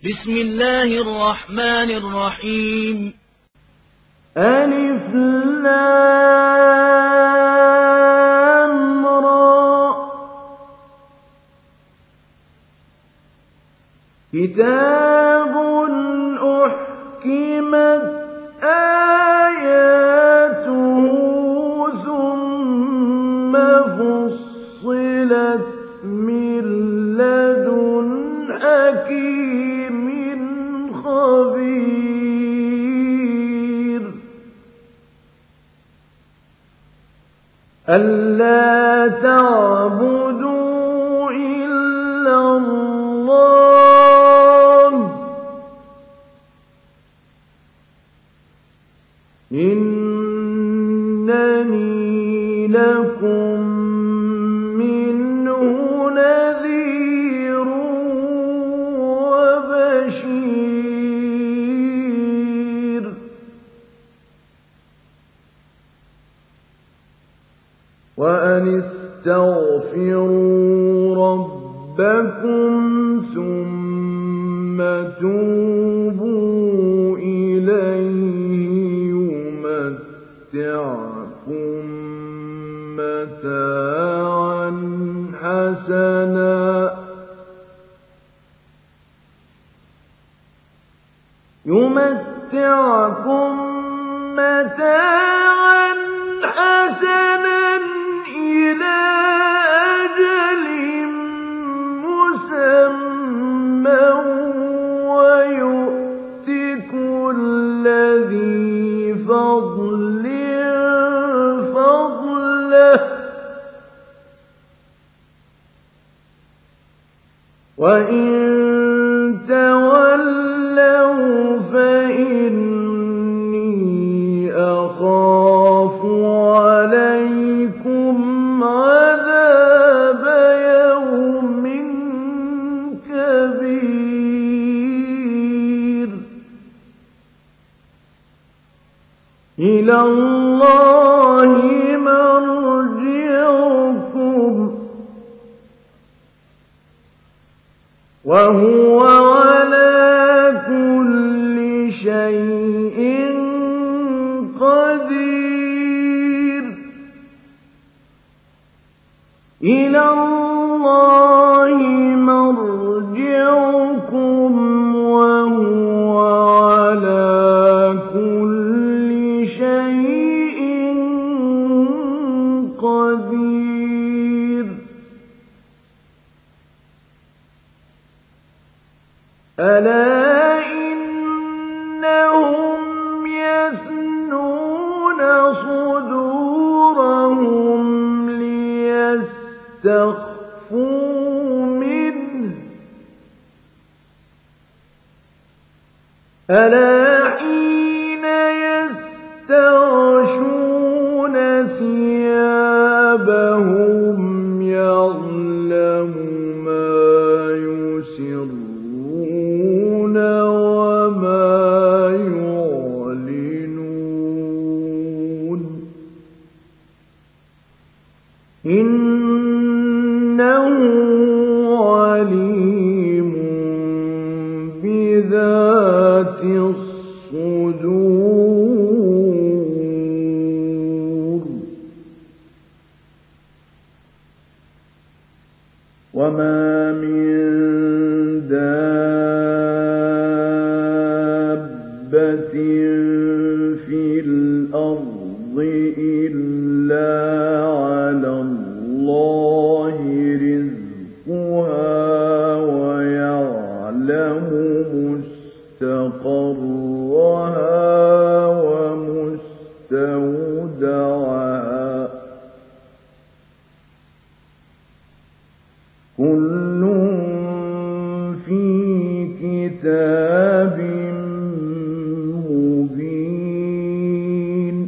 بسم الله الرحمن الرحيم ألف لام را كتاب أحكمت آياته ثم فصلت من لدن حكيم خبير ألا تعبدوا إلا الله إنني لكم منه نذير وبشير وأن استغفروا ربكم ثم توبوا إليه يمتعكم متاعا حسنا إلى أجل مسمى ويؤت كل ذي فضل فضله وإن تولوا فإني أخاف عليكم عذاب يوم كبير إلى الله مرجعكم وهو على كل شيء قدير إلى الله مرجعكم وهو على كل شيء قدير ألا إنهم يثنون صدورهم ليستخفوا منه ألا حين يستغشون ثيابهم يعلم ما يسرون وما يعلنون إنه عليم بذات الصدور وما من دابة في الأرض إلا على الله رزقها ويعلم مستقرها ومستودعها كل في كتاب مبين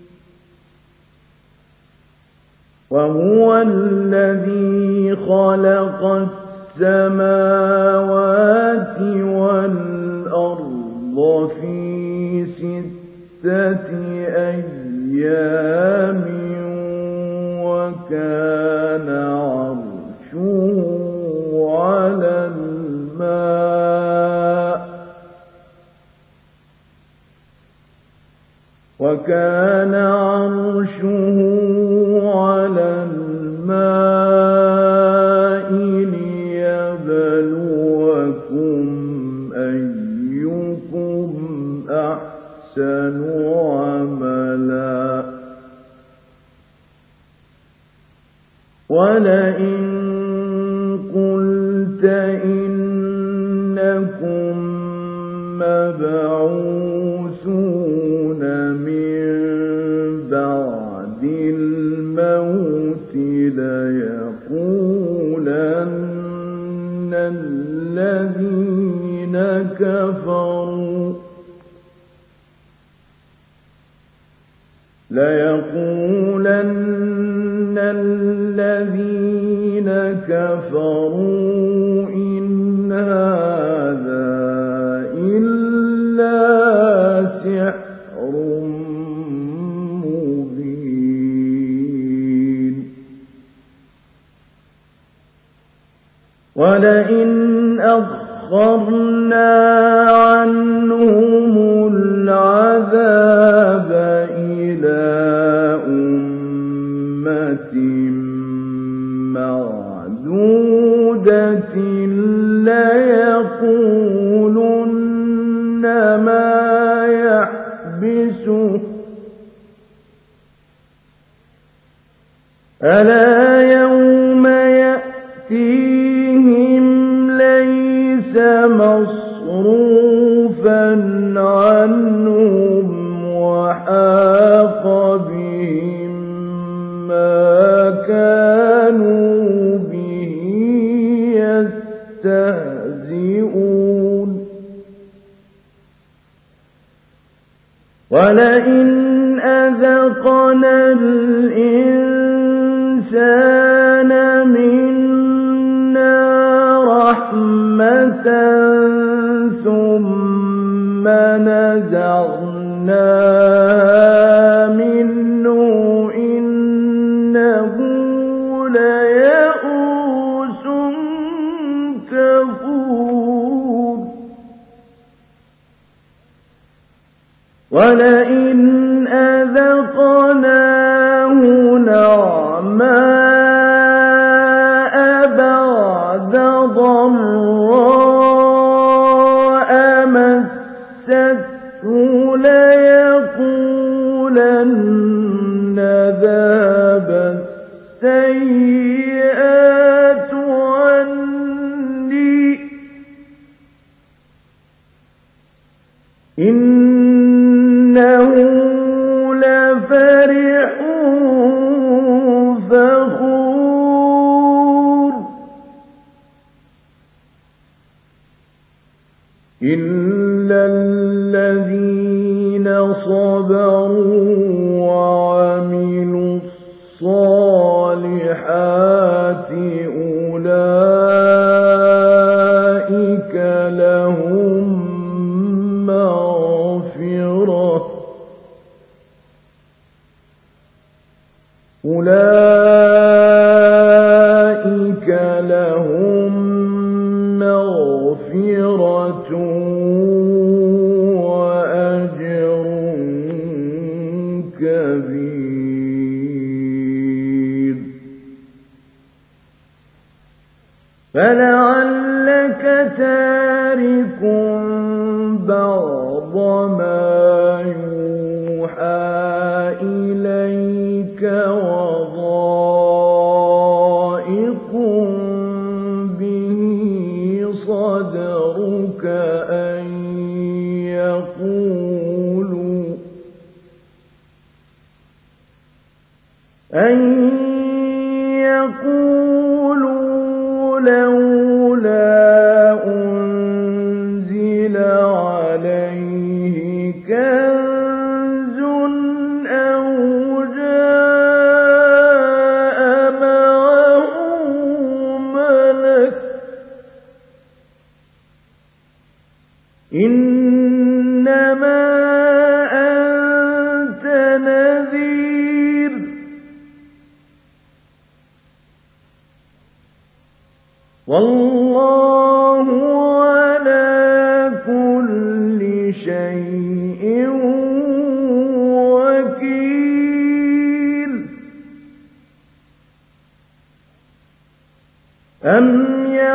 وهو الذي خلق السماوات والأرض في 6 أيام وكان عرشه على الماء وكان عرشه على الماء ليبلوكم أيكم أحسن عملا ولئن قلت إنكم مبعوثون من بعد الموت ليقولن الذين كفروا إن هذا إلا سحر مبين ولئن أخرنا عنهم العذاب إلى أمة معدودة ليقولن ما يحبسه ألا يوم يأتيهم ليس مصروفا عنهم وحاق بهم ما كانوا به يستهزئون ولئن أذقنا الإنسان منا رحمة ثم نزعناها منه إنه ليئوس كفور ولئن أذقناه نعماء بعد ضراء مسته ليقولن ذهب السيئات عني إنه لفرح فخور إلا الذين صبروا وعملوا الصالحات أولئك لهم مغفرة وأجر كبير فلعلك تارك بعض ما يوحى إليك وضائق به صدرك أن يقولوا لولا أنزل عليه كنز أو جاء معه ملك إنما أنت نذير والله على كل شيء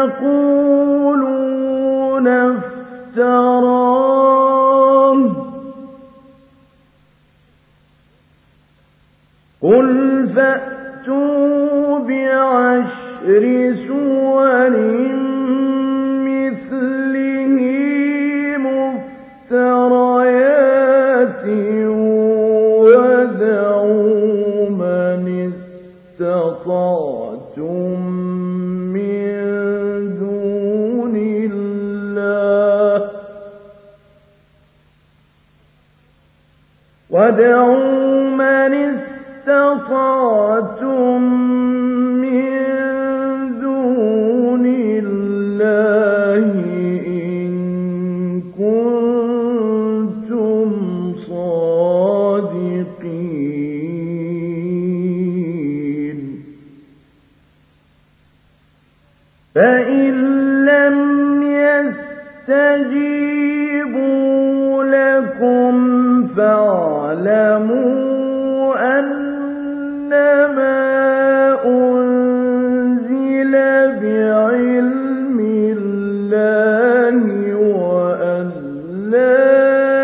يقولون افتراه قل فأتوا بعشر سور مثله مفتريات وادعوا من استطعتم من دون الله إن كنتم صادقين فإن لم يستجيبوا لكم فاعلموا أنما أنزل بعلم الله وأن لا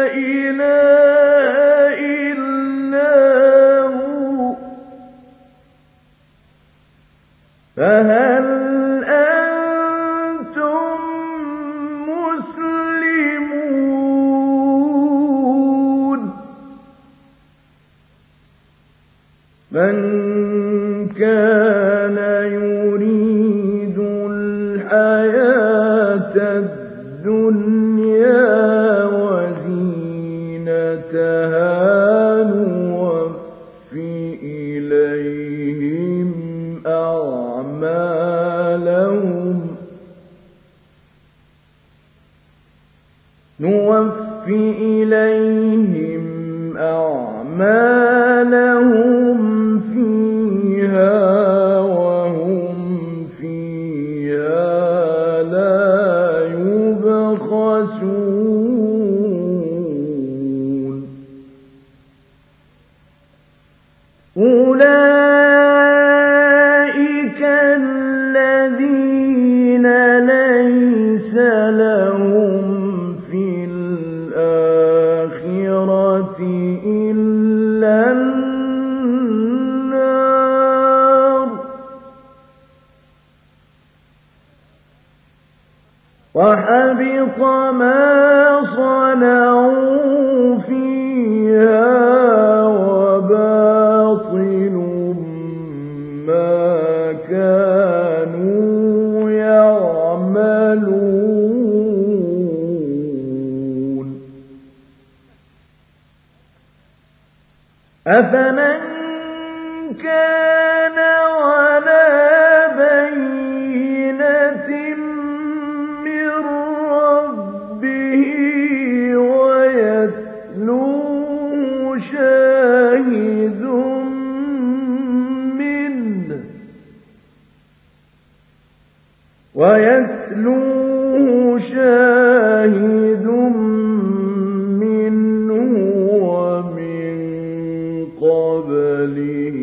إله إلا هو فهل أنتم مسلمون من كان يريد الحياة الدنيا وزينتها نوفِ إليهم أعمالهم فيها وهم فيها لا يبخسون أولئك الذين ليس لهم في الآخرة إلا النار وحبط ما صنعوا فيها وباطل ما كانوا يعملون أفمن كان على بينة من ربه ويتلوه شاهد منه ومن قبله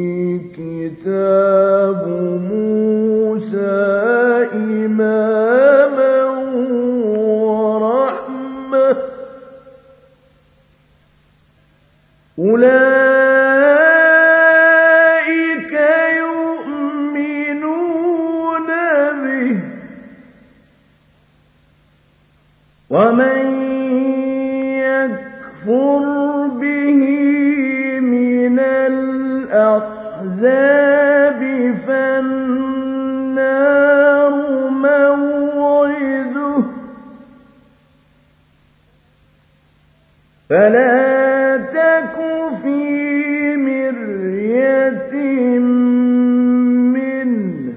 كتاب موسى إماما ورحمة أولئك يؤمنون به ومن يكفر به من الأحزاب فالنار موعده فلا تك في مرية منه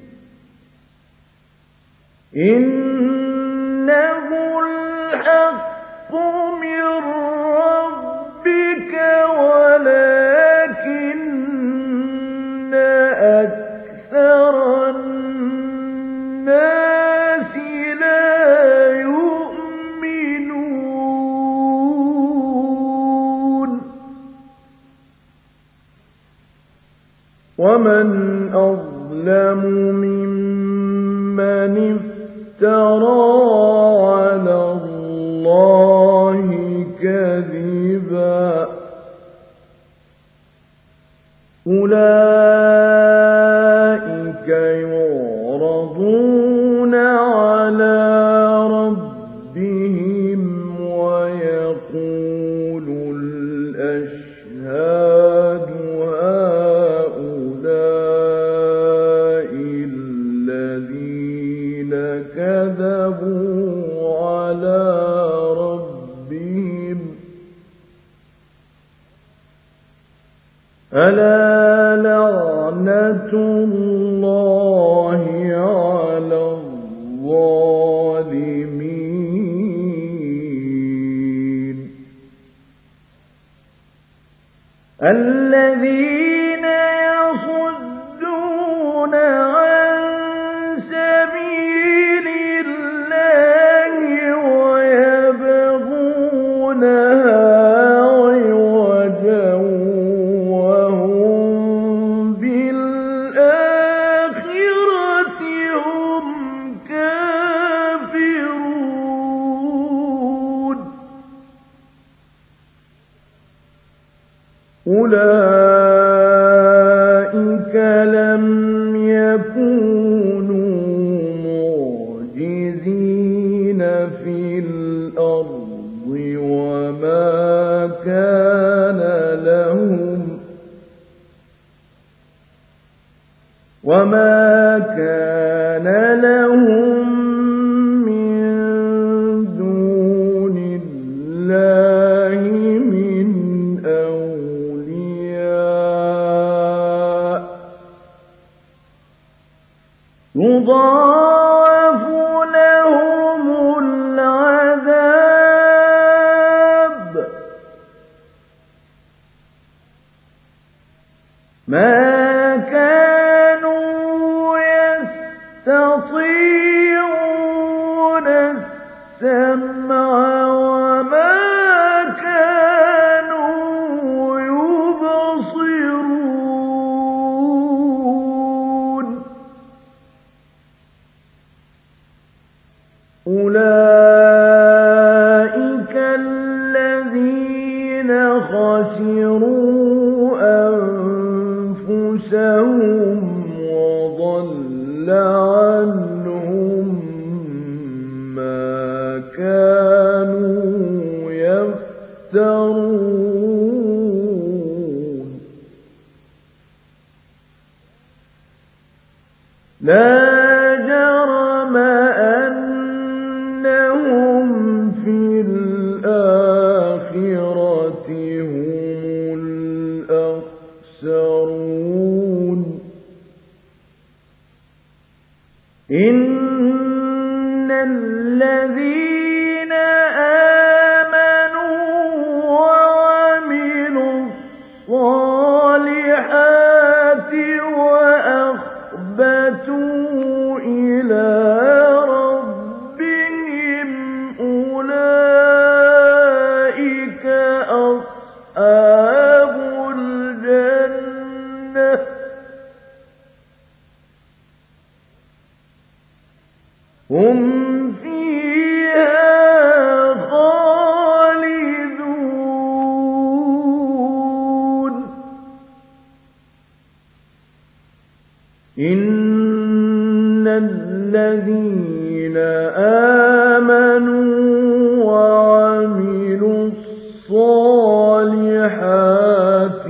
إنه الحق من ربك ولكن أكثر الناس لا يؤمنون ومن أظلم ممن افترى على الله كذبا أولئك يعرضون على ربهم ويقول الأشهاد هؤلاء الذين كذبوا على ربهم ألا لعنة الله على الظالمين الذين يصدون عن سبيل الله ويبغونها عوجا وهم بالآخرة هم كافرون أولئك لم يكونوا معجزين في الأرض وما كان لهم من دون الله من أولياء يضاعف لهم العذاب ما كانوا يستطيعون السمع وما كانوا يبصرون أولئك الذين خسروا أنفسهم وضل عنهم ما كانوا يفترون لا جرم أنهم في الآخرة هم الأخسرون إن الذين آمنوا وعملوا الصالحات وأخبتوا إلى ربهم أولئك أصحاب الجنة هم فيها خالدون إن الذين آمنوا وعملوا الصالحات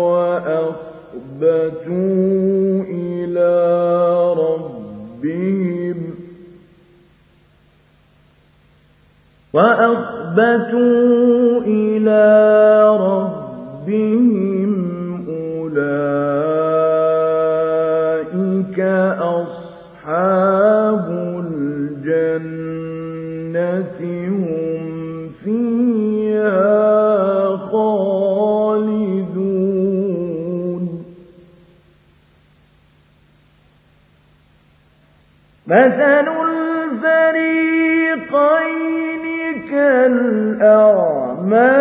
وأخبتوا إلى ربهم أولئك أصحاب الجنة هم فيها خالدون مثل الفريقين كالأعمى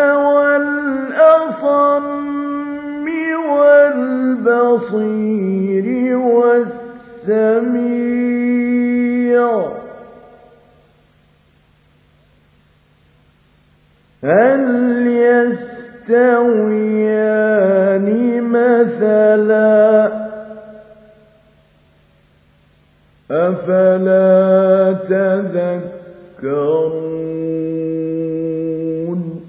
والأصم والبصير والسميع هل يستويان مثلا أفلا تذكرون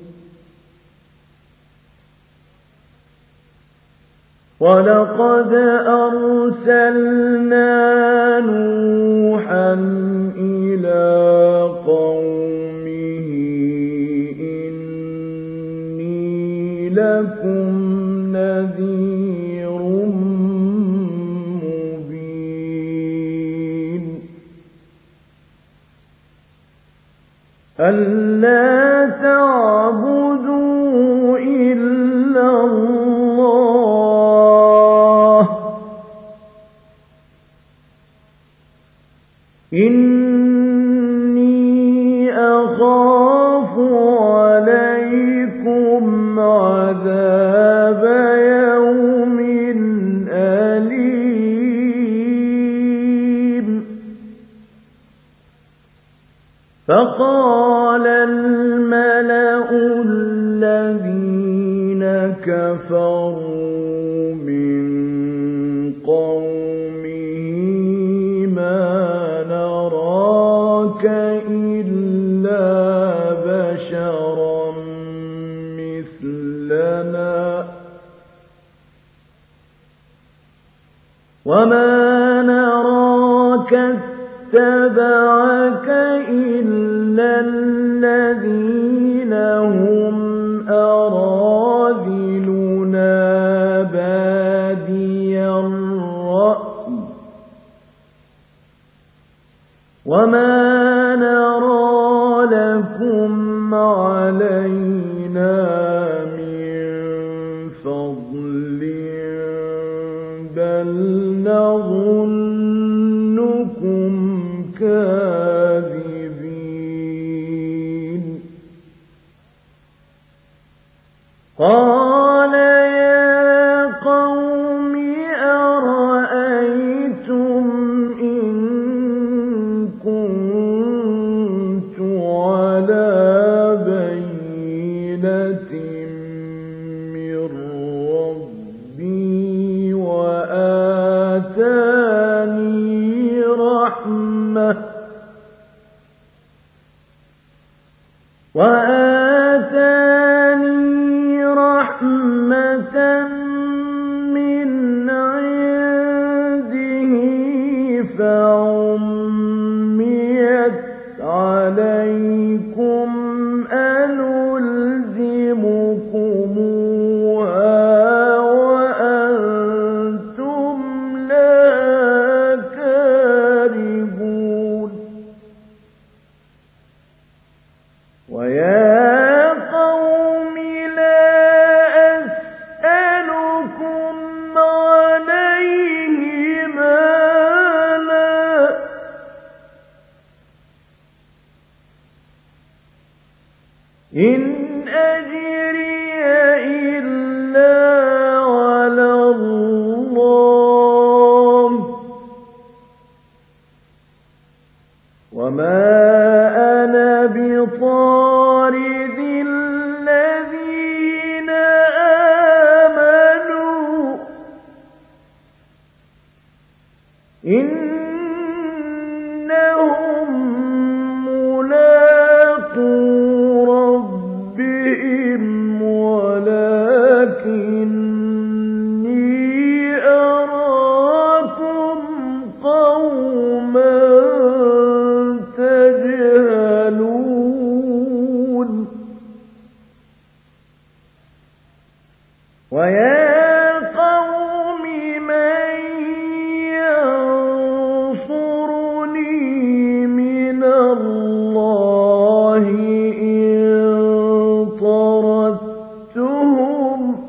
ولقد أرسلنا نوحا إلى قومه إني لكم نذير مبين ألا تعبدوا إلا الله إني أخاف عليكم عذاب يوم أليم فقال الملأ الذين كفروا من قومه ما نراك إلا بشرا مثلنا وما نراك اتبعك إلا الذين هم أراذلنا بادي الرأي وما نرى لكم علينا من فضل بل نظنكم كاذبين قال يا قوم أرأيتم إن كنت على بينة من ربي وآتاني رحمة من عنده فعميت عليكم أنلزمكموها وأنتم لها كارهون ويا قوم لا أسألكم عليه مالا إن أجري إلا على الله وما أنا بطارد الذين آمنوا إنهم ملاقو ربهم ولكني أراكم قوما تجهلون ويا قوم من ينصرني من الله إن طردتهم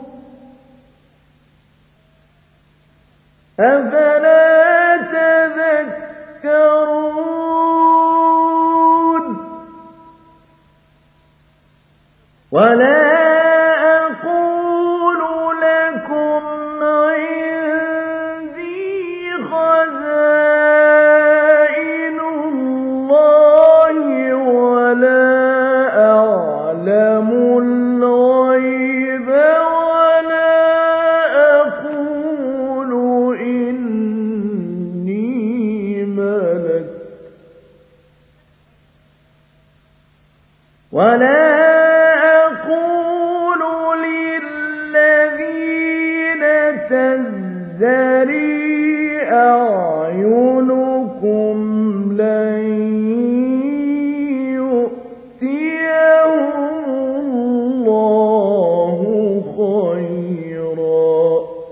أفلا تذكرون ولا أقول لكم عندي خزائن الله ولا أعلم ولا أقول للذين تزدري أعينكم لن يؤتيهم الله خيرا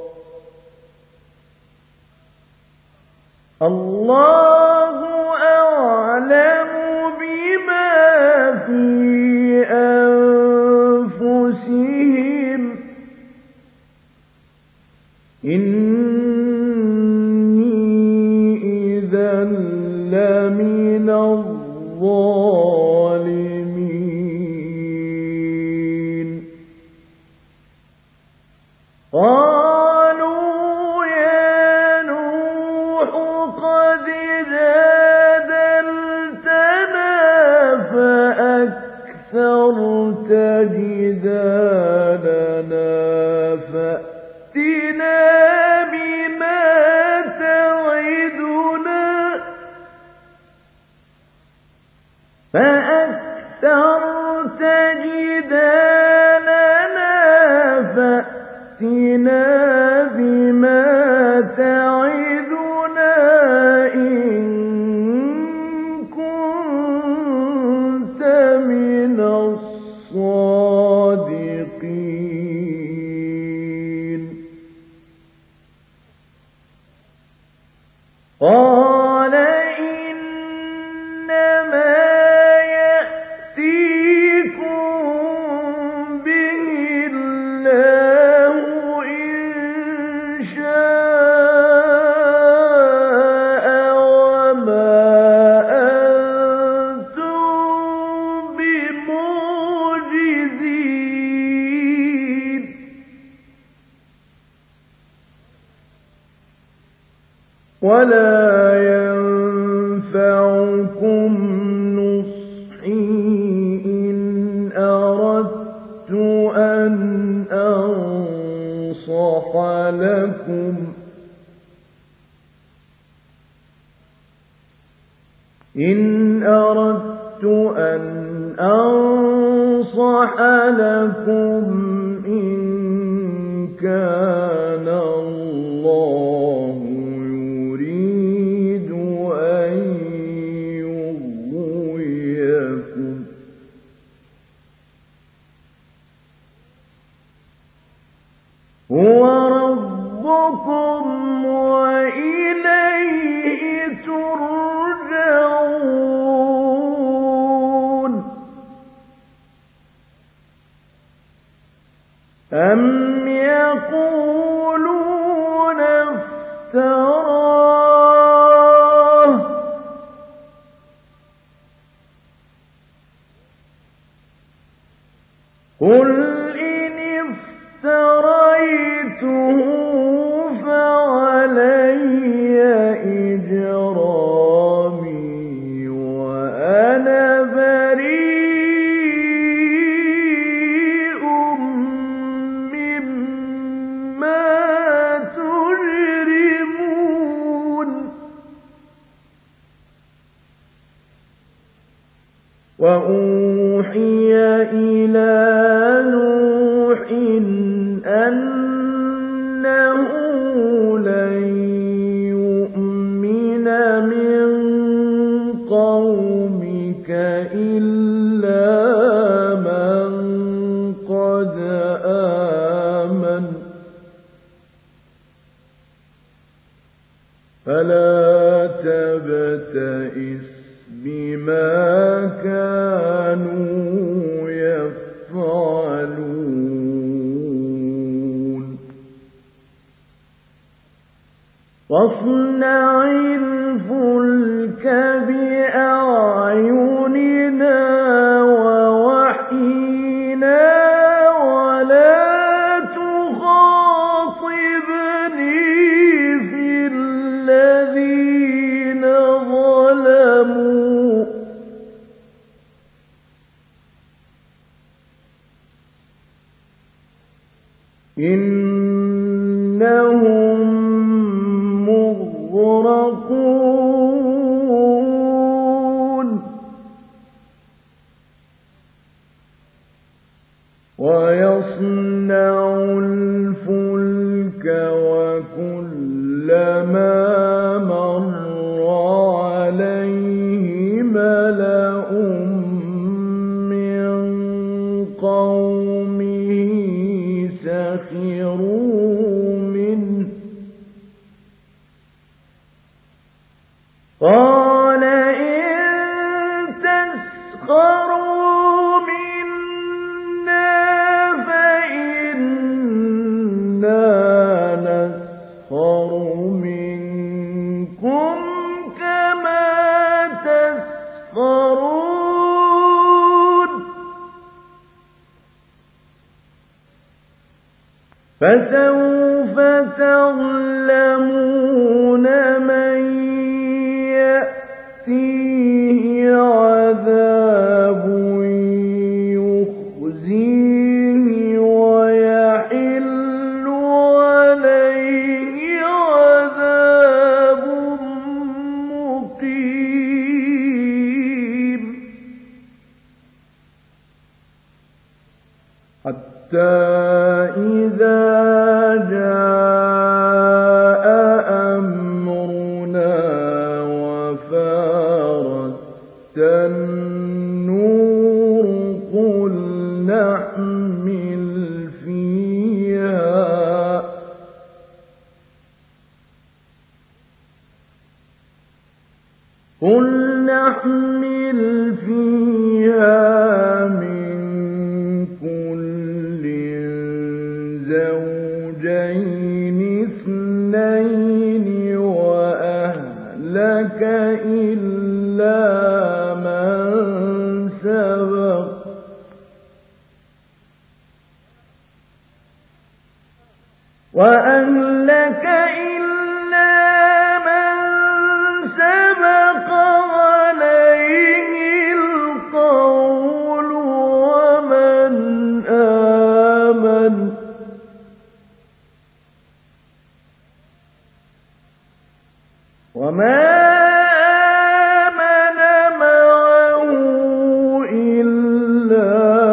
الله أعلم بما في أنفسهم إني إذا لمن الظالمين قالوا يا نوح قد جادلتنا فأكثرت جدالنا فأتنا بما تعدنا إن كنت من الصادقين قال إنما يأتيكم به الله إن شاء وما أنتم بمعجزين ولا ينفعكم نصحي إن أردت أن أنصح لكم إن كان الله يريد أن يغويكم هو ربكم وإليه ترجعون أم يقولون افتراه قل إن افتريته فعلي إجرامي وأنا بريء مما تجرمون وأوحي إلى نوح أنه لن يؤمن من قومك إلا من قد آمن فلا تبتئس بما كانوا يفعلون واصنع الفلك بأعيننا ووحينا ولا تخاطبني في الذين ظلموا إنهم مغرقون ويصنع الفلك وكلما مر عليه ملأ من قومه سخروا منه قال إن تسخروا منا فإنا نسخر منكم كما تسخرون فسوف تعلمون من يأتيه عذاب يخزيه ويحل عليه عذاب مقيم حتى إذا جاء أمرنا وفارت النور قل نحمل فيها من كل زوجين اثنين وأهلك إلا من سبق عليه القول ومن آمن وما آمن معه إلا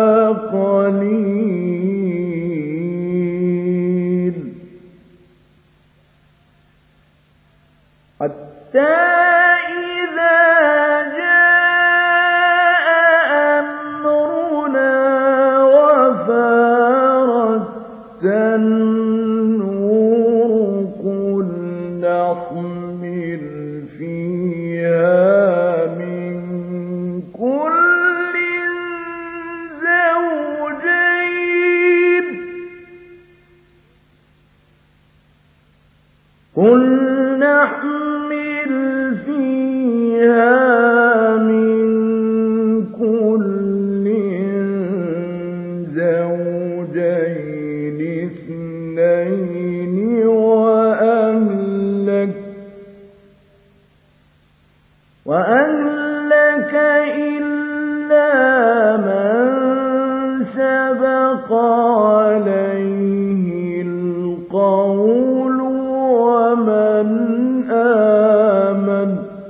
قليل حتى إذا جاء أمرنا وفارت النور قل نحمل فيها من كل زوجين اثنين وأهلك إلا من سبق عليه القول ومن آمن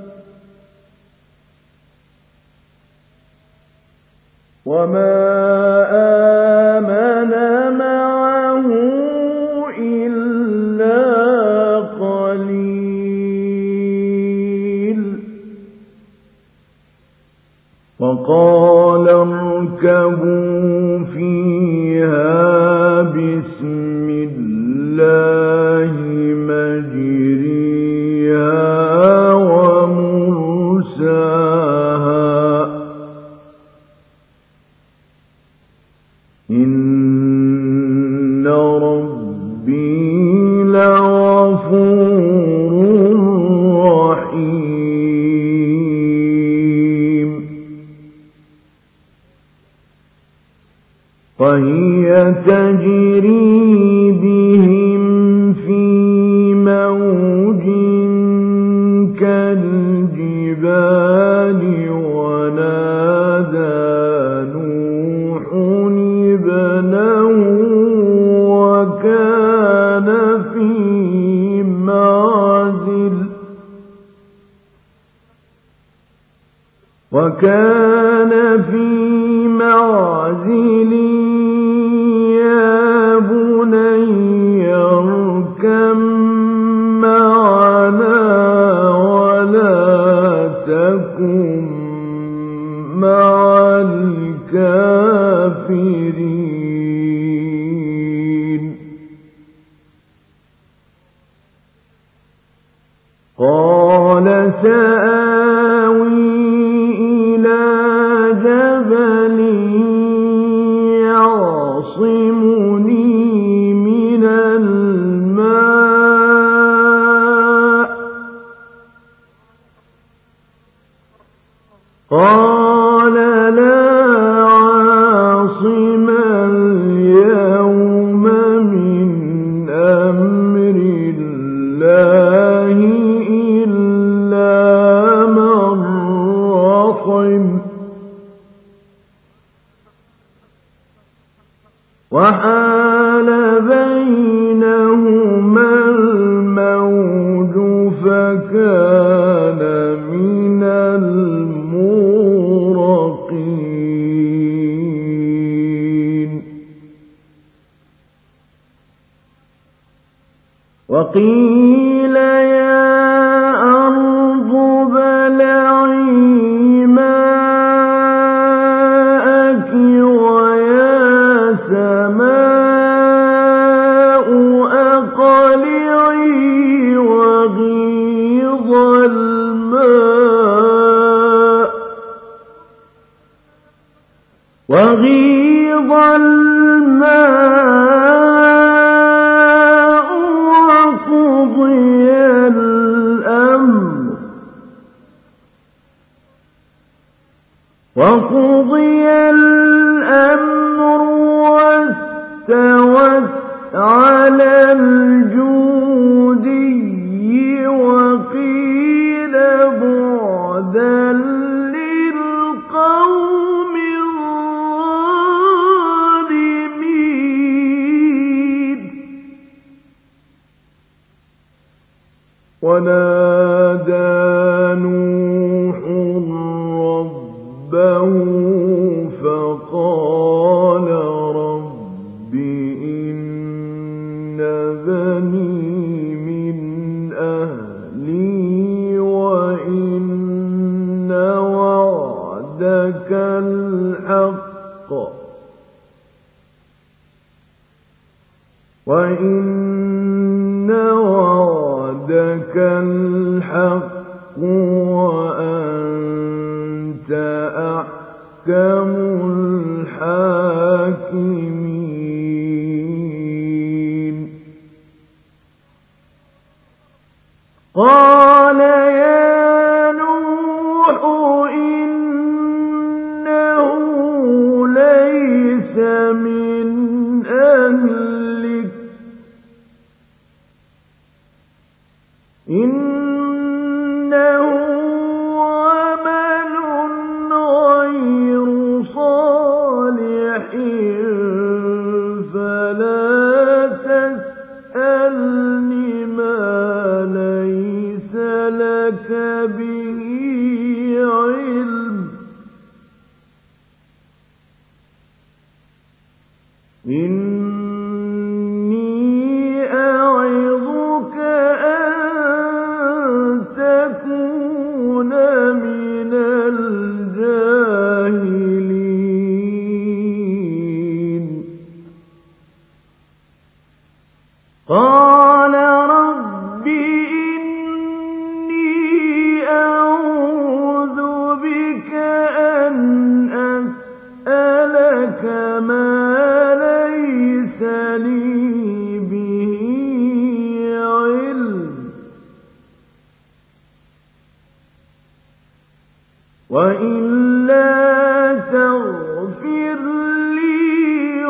وما آمن معه إلا قليل وقال اركبوا فيها بسم الله مجريها ومرساها إن ربي لغفور رحيم وهي تجري بهم في موج كالجبال ونادى نوح ابنه وكان في معزل سآوي إلى جبل يعصمني من الماء قال لا عاصم اليوم من أمر الله إلا من رحم وحال بينهما الموج فكان من المغرقين وقيل يا أرض ابلعي ماءك ويا سماء أقلعي وغيض الماء وقضي الأمر واستوت على الجودي وقيل بعدا للقوم الظالمين ونادى نوح ربه فقال رب إن بني من أهلي وإن وعدك الحق وأنت أحكم الحاكمين قال يا نوح إنه ليس من أهلك إنه عمل غير صالح فلا تسألني ما ليس لك به علم إني أعظك أن تكون من الجاهلين قال رب إني أعوذ بك أن أسألك ما ليس لي به علم وإلا تغفر لي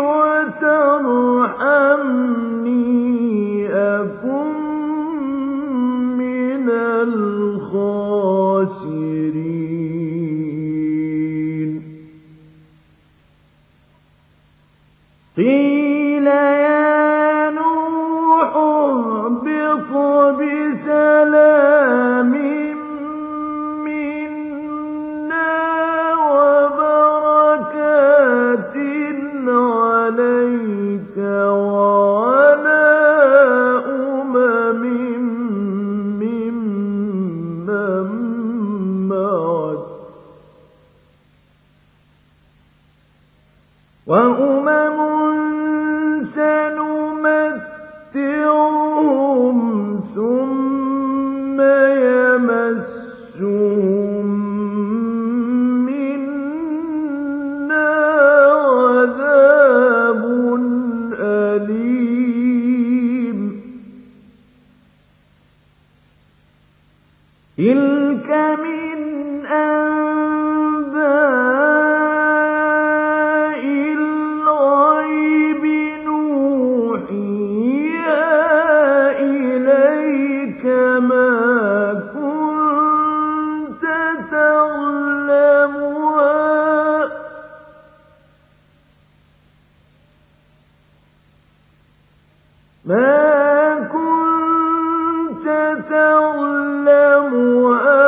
وترحمني أكن من الخاسرين قيل يا نوح اهبط بسلام منا وبركات عليك وعلى ممن معك وأمم سنمتعهم ثم يمسهم ما كنت تعلمها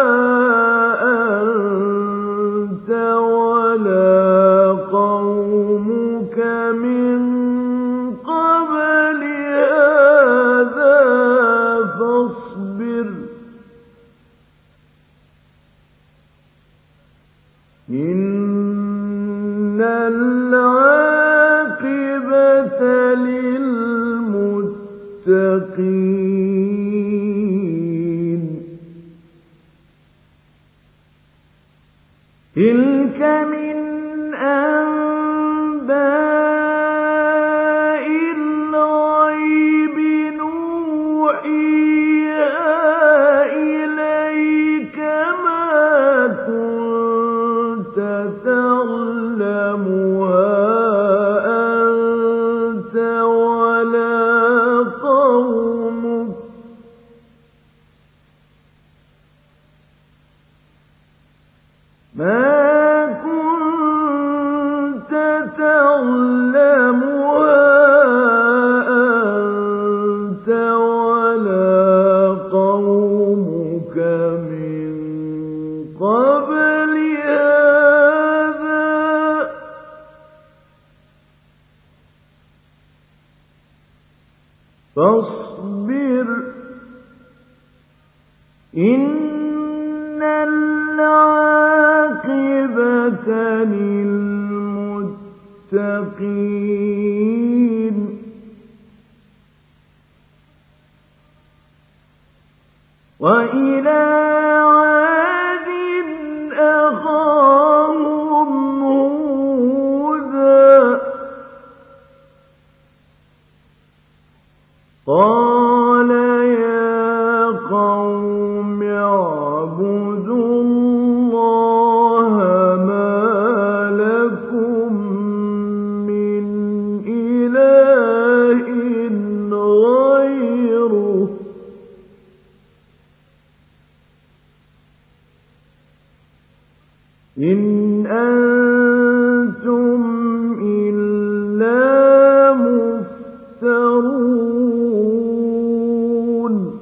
أنت ولا قومك من قبل هذا فاصبر إن العاقبة للمتقين تلك من أنباء الغيب نوحيها إليك ما كنت تعلمها أنت ولا قومك ما كنت تعلمها أنت ولا قومك من قبل هذا فاصبر إن العاقبة للمتقين وإلى عاد أخاهم هودا قال يا قوم اعبدوا الله ما لكم من إله غيره إن أنتم إلا مفترون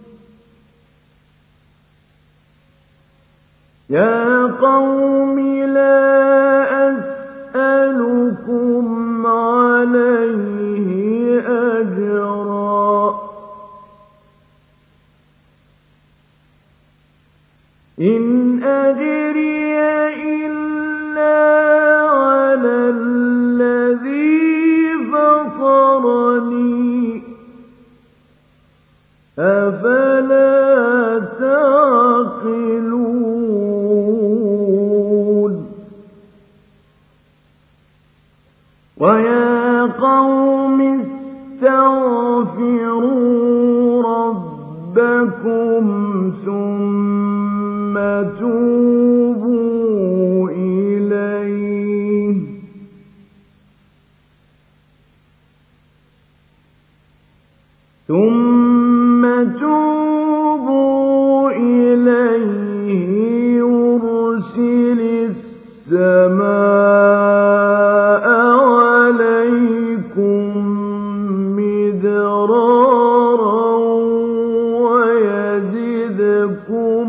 يا قوم لا أسألكم عليه أجرا إن أجري إلا على الذي فطرني أفلا تعقلون ويا قوم استغفروا ربكم ثم توبوا إليه يرسل السماء عليكم مدرارا ويزدكم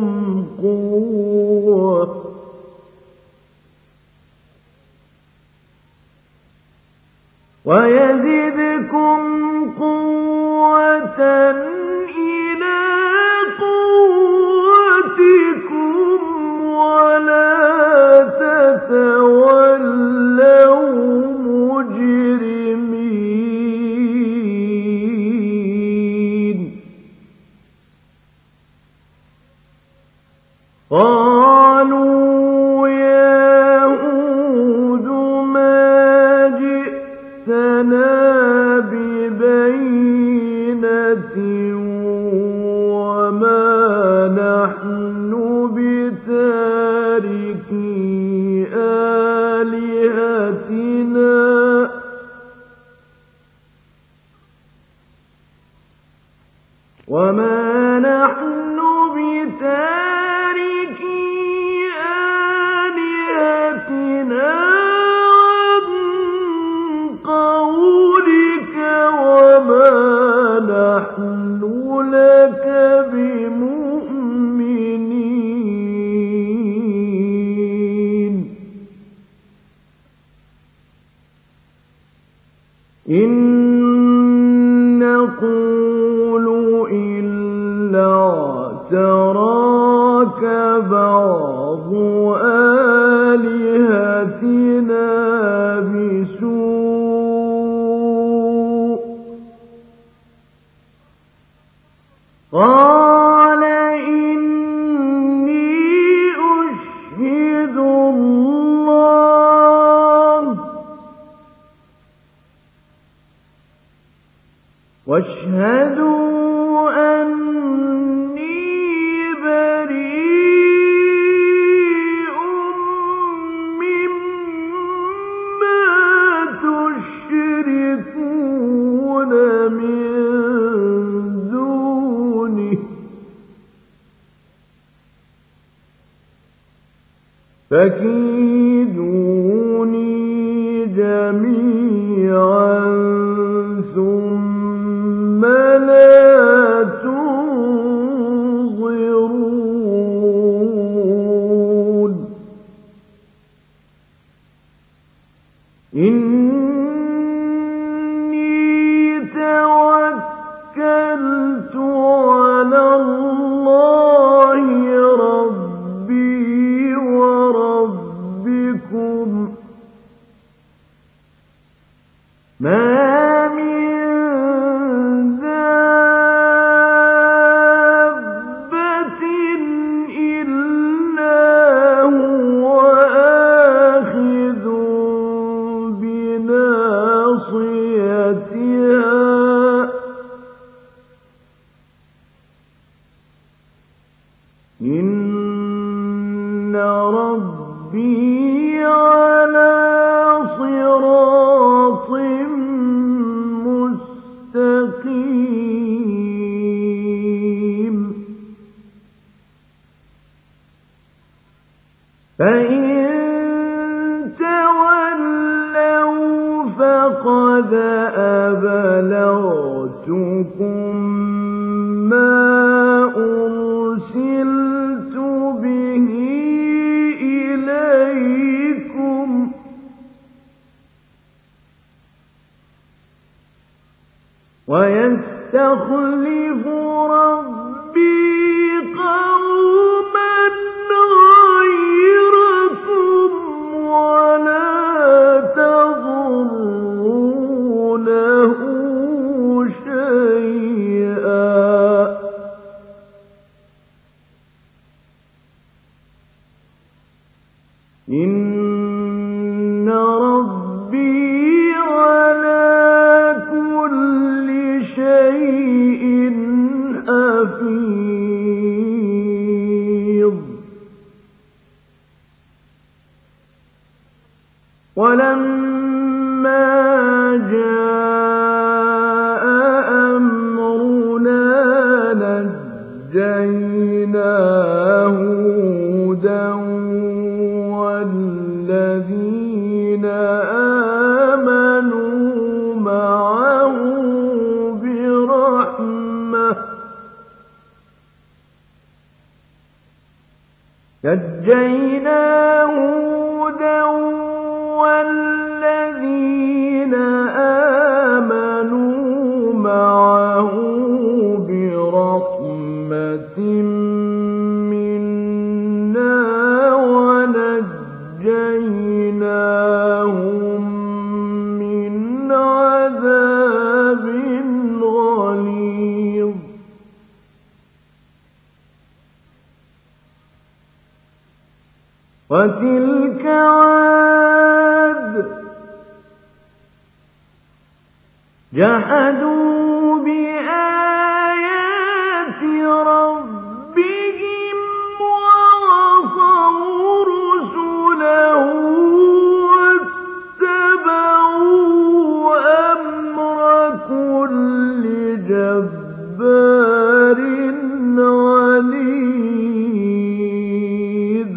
قوة إلى قوتكم ولا تتولوا مجرمين قالوا يا هود ما جئتنا ببينة وما نحن بتاركي آلهتنا عن قولك وما إن نقول إلا اعتراك بعض آلهتنا بسوء قال إني أشهد الله واشهدوا أني بريء مما تشركون من دونه فكيدوني جميعا ثم لا تنظرون إني توكلت على الله ربي وربكم ما من دابة إلا هو آخذ بناصيتها إن ربي على صراط مستقيم فإن تولوا فقد أبلغتكم ما أرسلت به إليكم ويستخلف ربي قوما غيركم ولا تضرونه شيئا إن ربي على كل شيء حفيظ ولما جاء أمرنا نجينا هودا والذين آمنوا معه برحمة نجينا هودا والذين آمنوا معه برحمة منا ونجيناهم من عذاب غليظ وتلك عاد جحدوا بآيات ربهم وعصوا رسله واتبعوا أمر كل جبار عنيد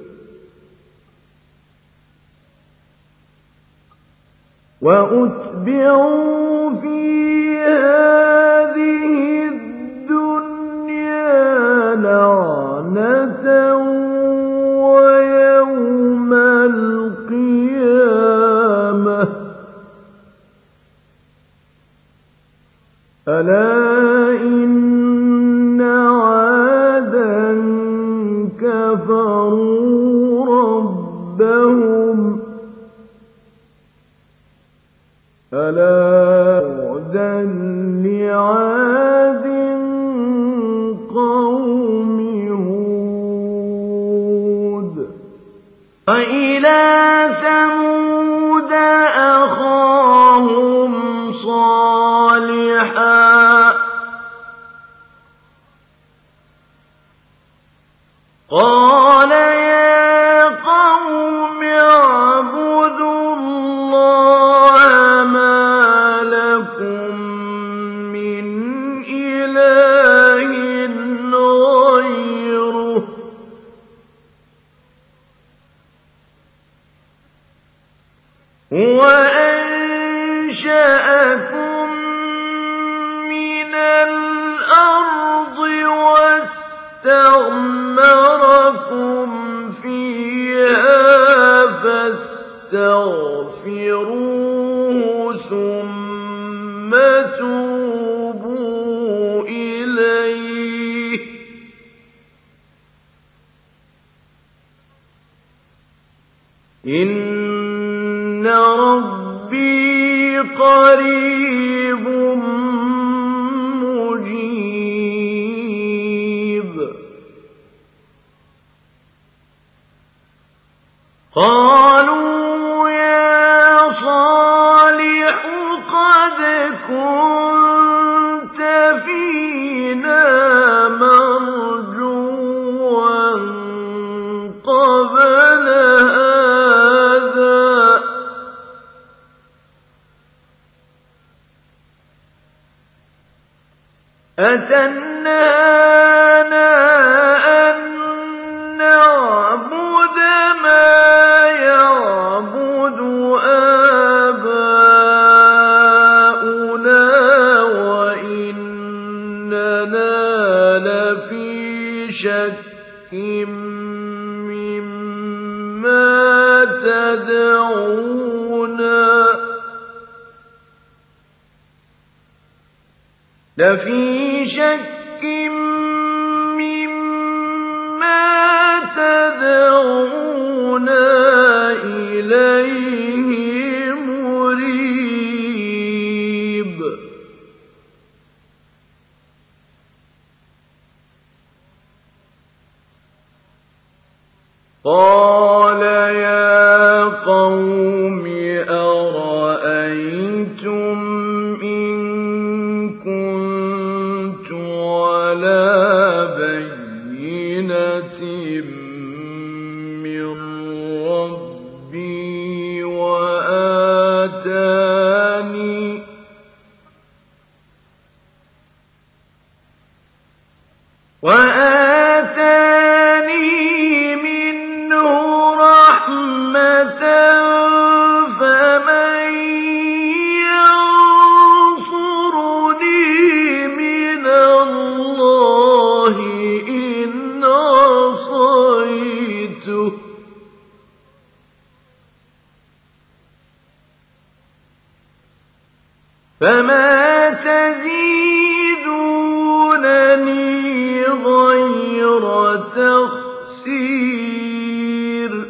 وأتبعوا في هذه الدنيا لعنة ويوم القيامة ألا إن عادا كفروا ربهم ألا بعدا لعاد قوم هود وإلى ثمود أخاهم صالحا قال يا قوم اعبدوا الله ما لكم من إله غيره هو أنشأكم من الأرض واستعمركم فيها فاستغفروه ثم توبوا إليه إن ربي قريب مجيب قالوا يا صالح قد كنت فينا مرجوا قبل هذا أتنهانا أن نعبد ما يعبد آباؤنا وإننا لفي شك مما تدعونا إليه مريب قال يا قوم أرأيتم إن كنت على بينة من ربي وآتاني منه رحمة فمن ينصرني من الله إن عصيته فما تزيدونني غير تخسير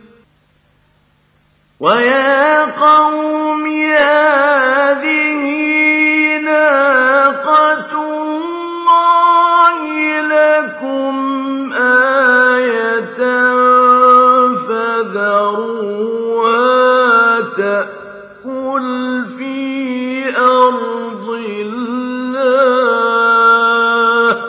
ويا قوم هذه ناقة الله لكم آية فذروها تأكل في أرض الله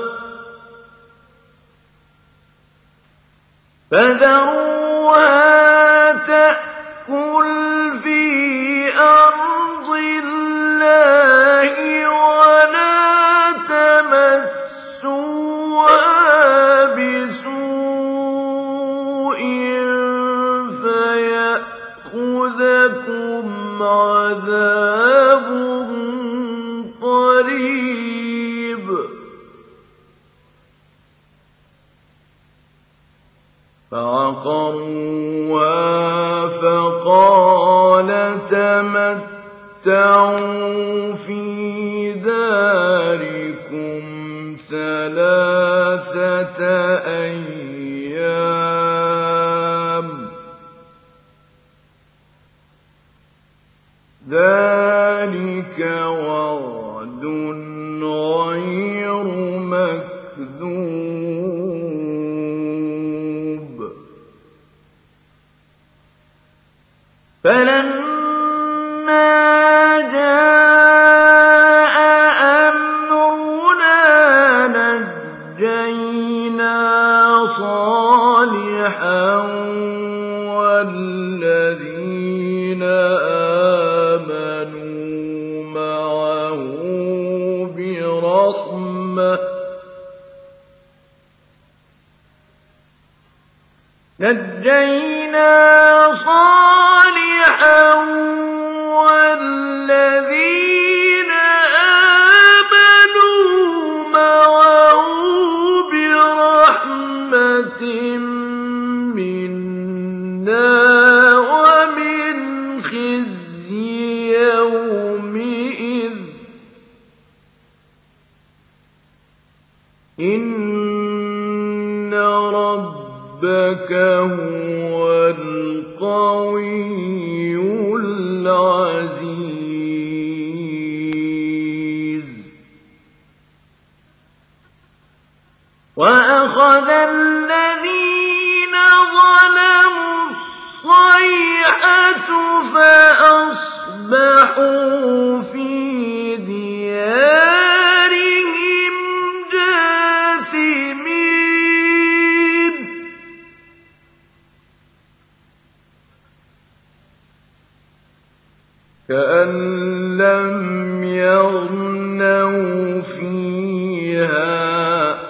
ولا تمسوها بسوء فيأخذكم عذاب قريب فعقروها فقال تمتعوا تَمَتَّعُوا فِي دَارِكُمْ ثَلَاثَةَ أَيَّامٍ ۚ ذَٰلِكَ وَعْدٌ غَيْرُ مَكْذُوبٍ فَلَمَّا جَاءَ أَمْرُنَا نَجَّيْنَا صَالِحًا وَالَّذِينَ آمَنُوا مَعَهُ بِرَحْمَةٍ مِّنَّا وَمِنْ خِزْيِ يَوْمِئِذٍ ۗ إِنَّ رَبَّكَ هُوَ الْقَوِيُّ الْعَزِيزُ وَأَخَذَ الَّذِينَ ظَلَمُوا الصَّيْحَةُ فَأَصْبَحُوا فِي دِيَارِهِمْ جَاثِمِينَ كَأَن لَّمْ يَغْنَوْا فِيهَا ۗ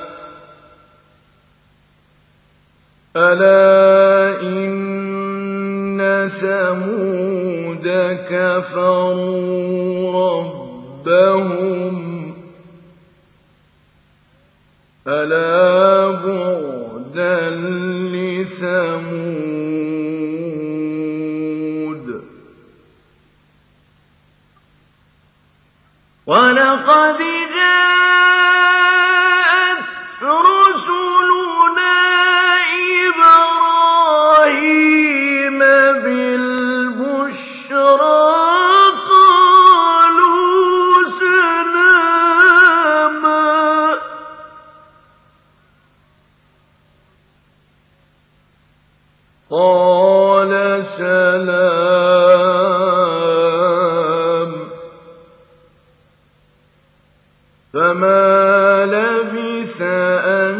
أَلَا إِنَّ ثَمُودَ كَفَرُوا رَبَّهُمْ ۗ أَلَا بُعْدًا لِّثَمُودَ وَلَقَدْ جَاءَتْ رُسُلُنَا إِبْرَاهِيمَ بِالْبُشْرَىٰ قَالُوا سَلَامًا ۖ قَالَ سَلَامٌ ۖ فَمَا لَبِثَ أَن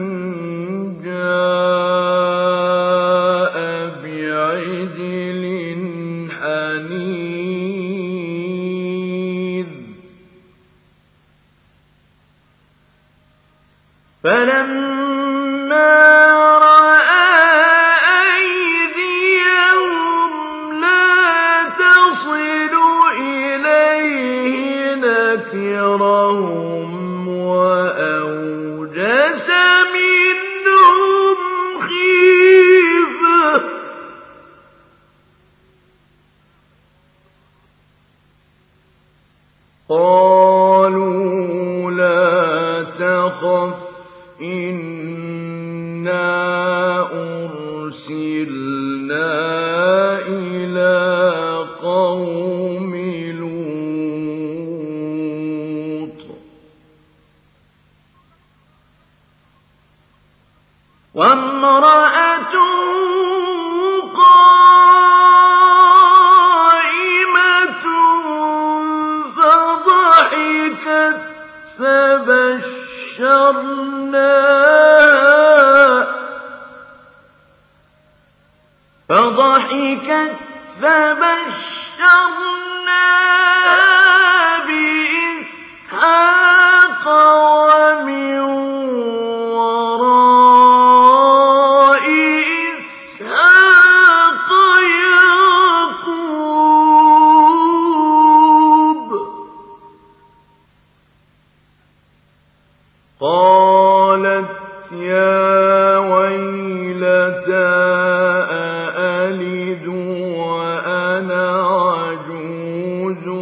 جَاءَ بِعِجْلٍ حَنِيذٍ فَلَمَّا رَأَىٰ أَيْدِيَهُمْ لَا تَصِلُ إِلَيْهِ نَكِرَهُمْ وَأَوْجَسَ مِنْهُمْ خِيفَةً ۚ قَالُوا لَا تَخَفْ إِنَّا أُرْسِلْنَا إِلَىٰ قَوْمِ لُوطٍ وَامْرَأَتُهُ قَائِمَةٌ فَضَحِكَتْ فَبَشَّرْنَاهَا بِإِسْحَاقَ وَمِن وَرَاءِ إِسْحَاقَ يَعْقُوبَ ۖ قَالَتْ يَا وَيْلَتَىٰ أَأَلِدُ وَأَنَا عَجُوزٌ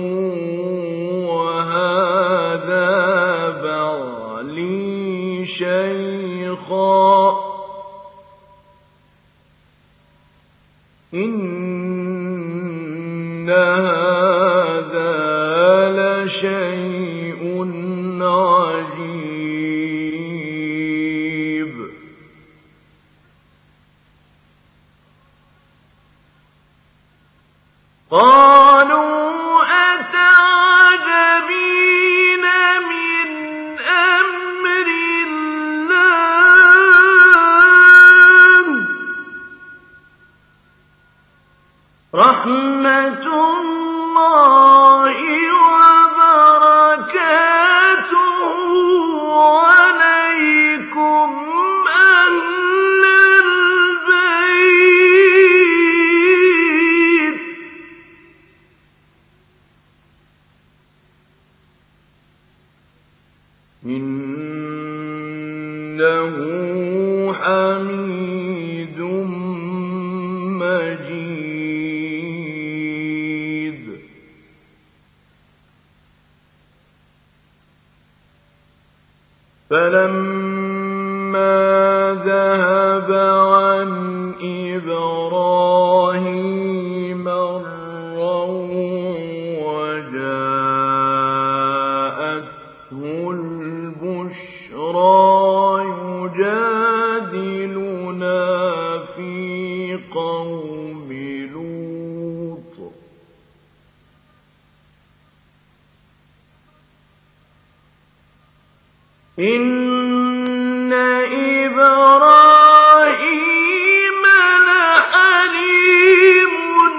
هَٰذَا لَشَيْءٌ عَجِيبٌ قَالُوا أَتَعْجَبِينَ مِنْ أَمْرِ اللَّهِ ۖ رَحْمَتُ اللَّهِ وَبَرَكَاتُهُ عَلَيْكُمْ أَهْلَ الْبَيْتِ إِنَّهُ حَمِيدٌ مَّجِيدٌ فَلَمَّا ذَهَبَ عَنْ إِبْرَاهِيمَ الرَّوْعُ وَجَاءَتْهُ الْبُشْرَىٰ يُجَادِلُنَا فِي قَوْمِ لُوطٍ إِنَّ إِبْرَاهِيمَ لَحَلِيمٌ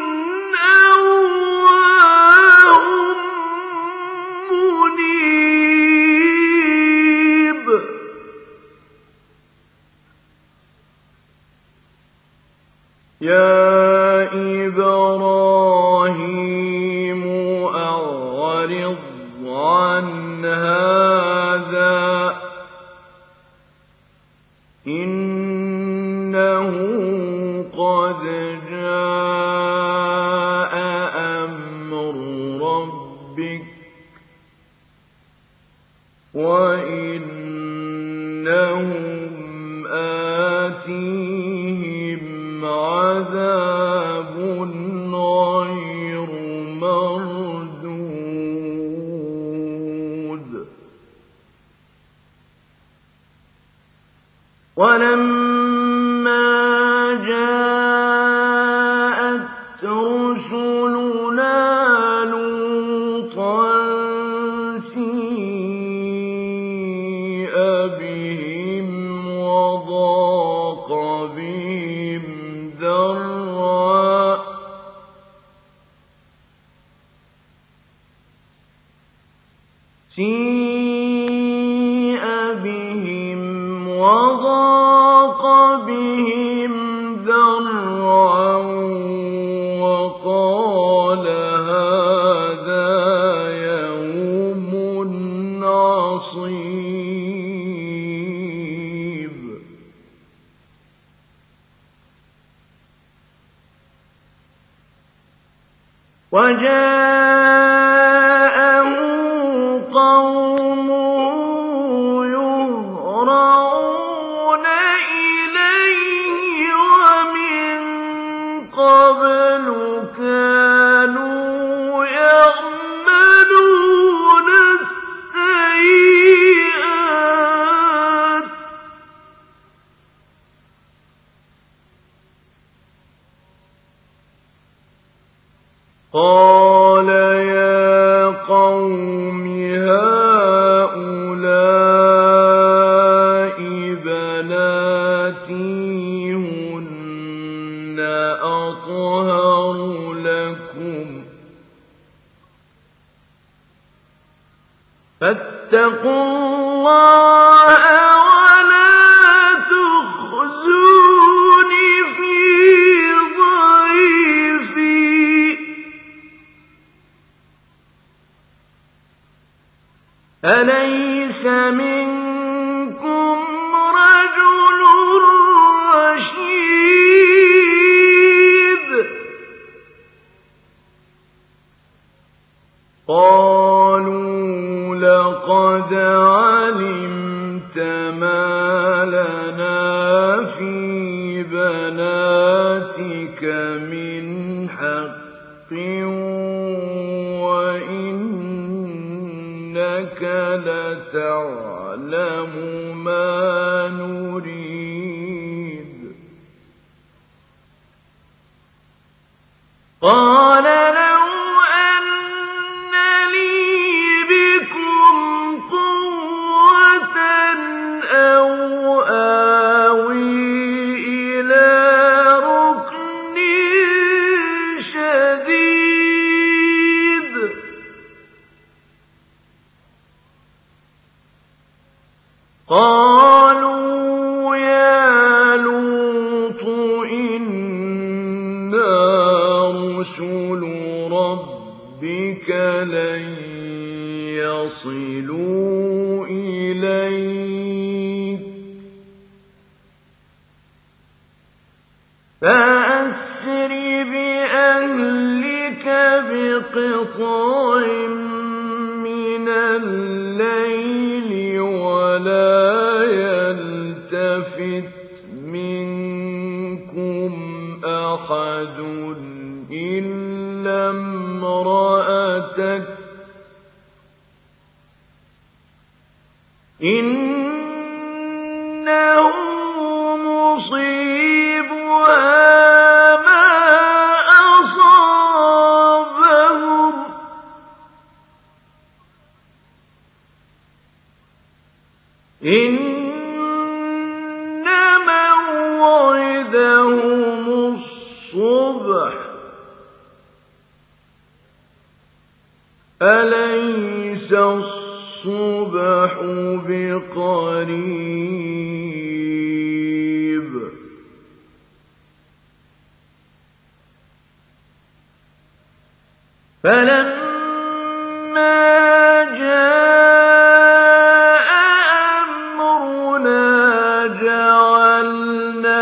أَوَّاهٌ مُّنِيبٌ يَا إِبْرَاهِيمُ أَعْرِضْ عَنْ هَٰذَا ۖ إِنَّهُ قَدْ جَاءَ أَمْرُ رَبِّكَ ۖ وَإِنَّهُمْ آتِيهِمْ عَذَابٌ غَيْرُ مَرْدُودٍ وَلَمَّا جَاءَتْ رُسُلُنَا لُوطًا سِيءَ بِهِمْ وَضَاقَ بِهِمْ ذَرْعًا وَقَالَ هَٰذَا يَوْمٌ عَصِيبٌ وَجَاءَهُ قَوْمُهُ يُهْرَعُونَ إِلَيْهِ وَمِن قَبْلُ كَانُوا يَعْمَلُونَ السَّيِّئَاتِ ۚ قَالَ يَا قَوْمِ هَٰؤُلَاءِ بَنَاتِي هُنَّ أَطْهَرُ لَكُمْ ۖ فَاتَّقُوا اللَّهَ وَلَا تُخْزُونِ فِي ضَيْفِي ۖ أَلَيْسَ مِنكُمْ رَجُلٌ رَّشِيدٌ قَالُوا لَقَدْ عَلِمْتَ مَا لَنَا فِي بَنَاتِكَ مِنْ حَقٍّ إنك لتعلم ما نريد قال لو أن لي بكم قوة أو آوي إلى ركن شديد قالوا يا لوط إنا رسل ربك لن يصلوا إليك فأسر بأهلك بقطع من الليل ولا يلتفت منكم أحد إلا امرأتك إنه مصيبها ما أصابهم إن موعدهم الصبح أليس الصبح بقريب فلما جاء أمرنا جعلنا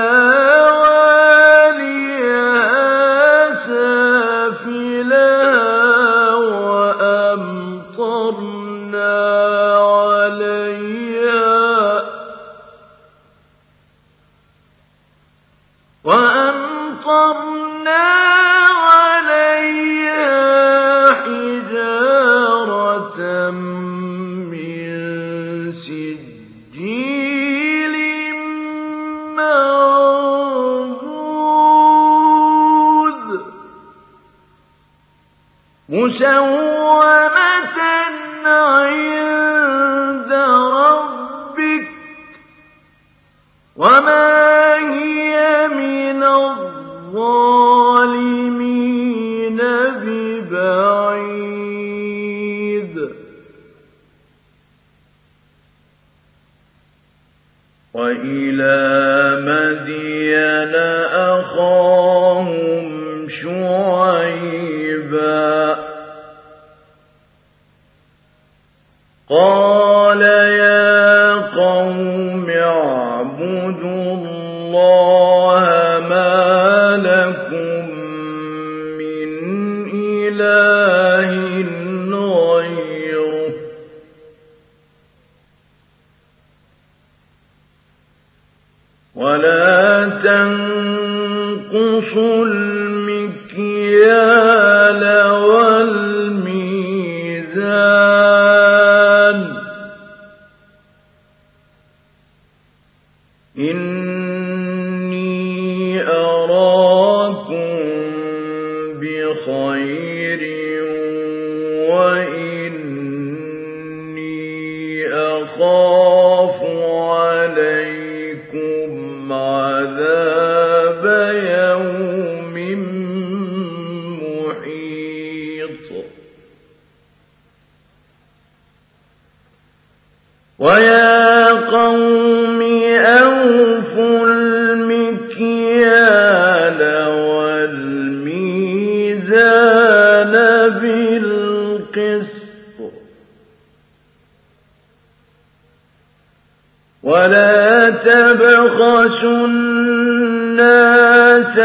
عاليها سافلها وأمطرنا عليها حجارة من سجيل منضود مسومة عند ربك وما هي من الظالمين ببعيد وإلى مدين أخاهم شعيبا قال يا قوم اعبدوا الله ما لكم من إله غيره ولا تنقصوا المكيال والميزان إني أراكم بخير وإني أخاف عليكم عذاب يوم محيط ويا قوم أوفوا المكيال والميزان بالقسط ولا تبخسوا الناس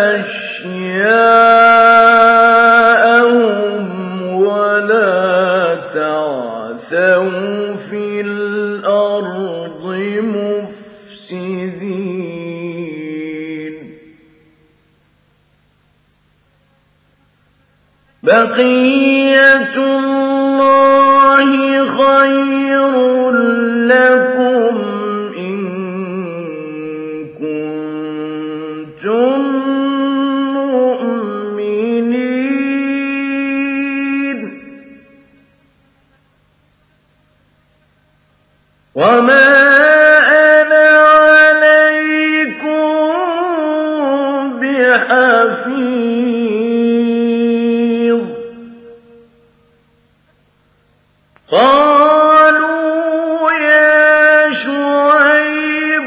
أشياءهم ولا تعثوا في الأرض مفسدين بقية الله خَيْرٌ لَّكُمْ إِن كُنتُم مُّؤْمِنِينَ وَمَا أَنَا عَلَيْكُم بِحَفِيظٍ قَالُوا يَا شُعَيْبُ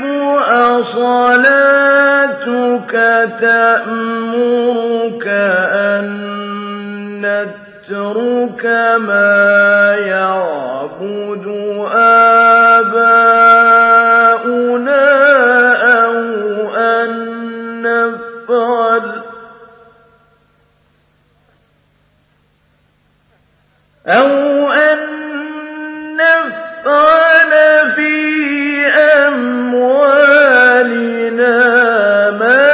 أَصَلَاتُكَ تَأْمُرُكَ أَن نَّتْرُكَ مَا يَعْبُدُ آبَاؤُنَا أَوْ أَن نَّفْعَلَ فِي أَمْوَالِنَا مَا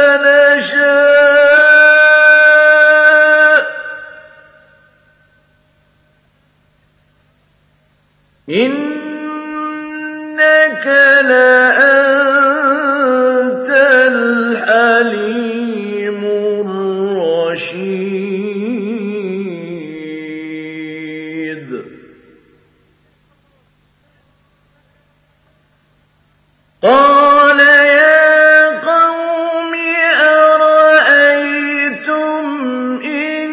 نَشَاءُ ۖ إِنَّكَ لَأَنتَ الْحَلِيمُ الرَّشِيدُ قَالَ يَا قَوْمِ أَرَأَيْتُمْ إِن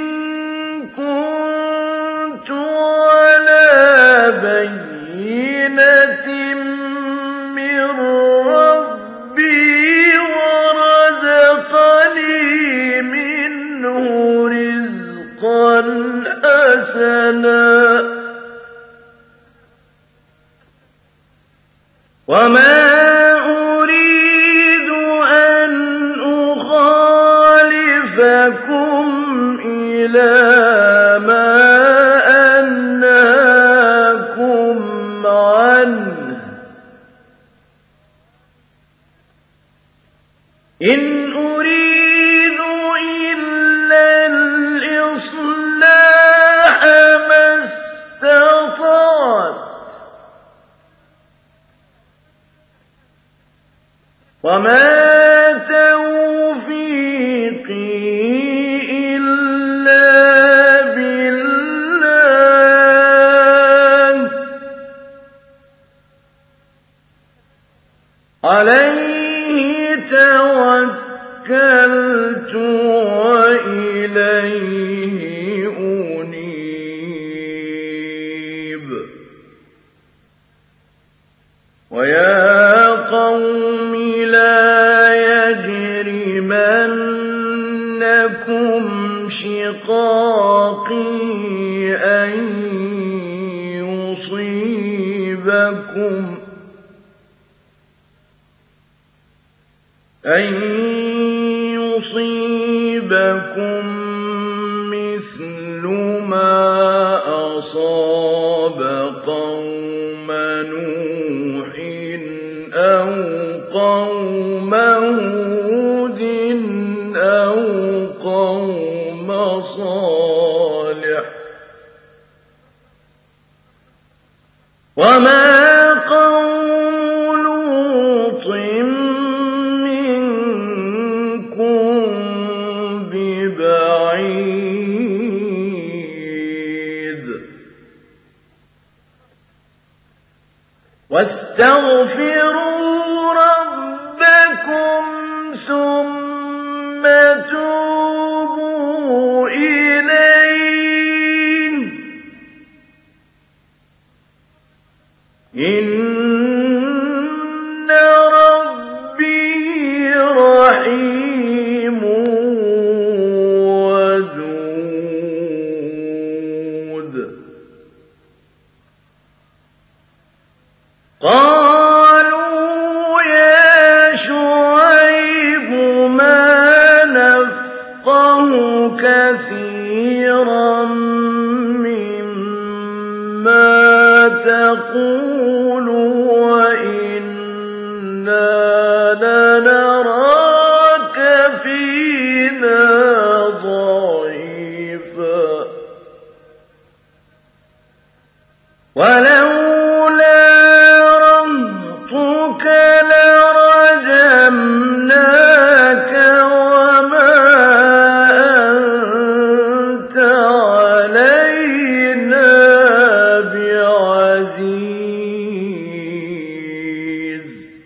كُنتُ عَلَىٰ بَيِّنَةٍ مِّن رَّبِّي وَرَزَقَنِي مِنْهُ رِزْقًا حَسَنًا وَمَا أُرِيدُ أَنْ أُخَالِفَكُمْ إِلَىٰ مَا أَنْهَاكُمْ عَنْهُ ۚ إِنْ أُرِيدُ إِلَّا الْإِصْلَاحَ مَا اسْتَطَعْتُ ۚ وَمَا تَوْفِيقِي إِلَّا بِاللَّهِ ۚ عَلَيْهِ تَوَكَّلْتُ وَإِلَيْهِ أُنِيبُ وَيَا قَوْمِ لَا يَجْرِمَنَّكُمْ شِقَاقِي أَن يُصِيبَكُم مِّثْلُ مَا أَصَابَ قَوْمَ نُوحٍ أَوْ قَوْمَ هُودٍ أَوْ قَوْمَ صَالِحٍ ۚ وَمَا قَوْمُ لُوطٍ مِّنكُم بِبَعِيدٍ وَاسْتَغْفِرُوا رَبَّكُمْ ثُمَّ تُوبُوا إِلَيْهِ ۚ إِنَّ رَبِّي رَحِيمٌ وَدُودٌ قَالُوا يَا شُعَيْبُ مَا نَفْقَهُ كَثِيرًا مِّمَّا تَقُولُ وَإِنَّا لَنَرَاكَ فِينَا ضَعِيفًا وَلَوْلَا رَهْطُكَ لَرَجَمْنَاكَ وَمَا أَنتَ عَلَيْنَا بِعَزِيزٍ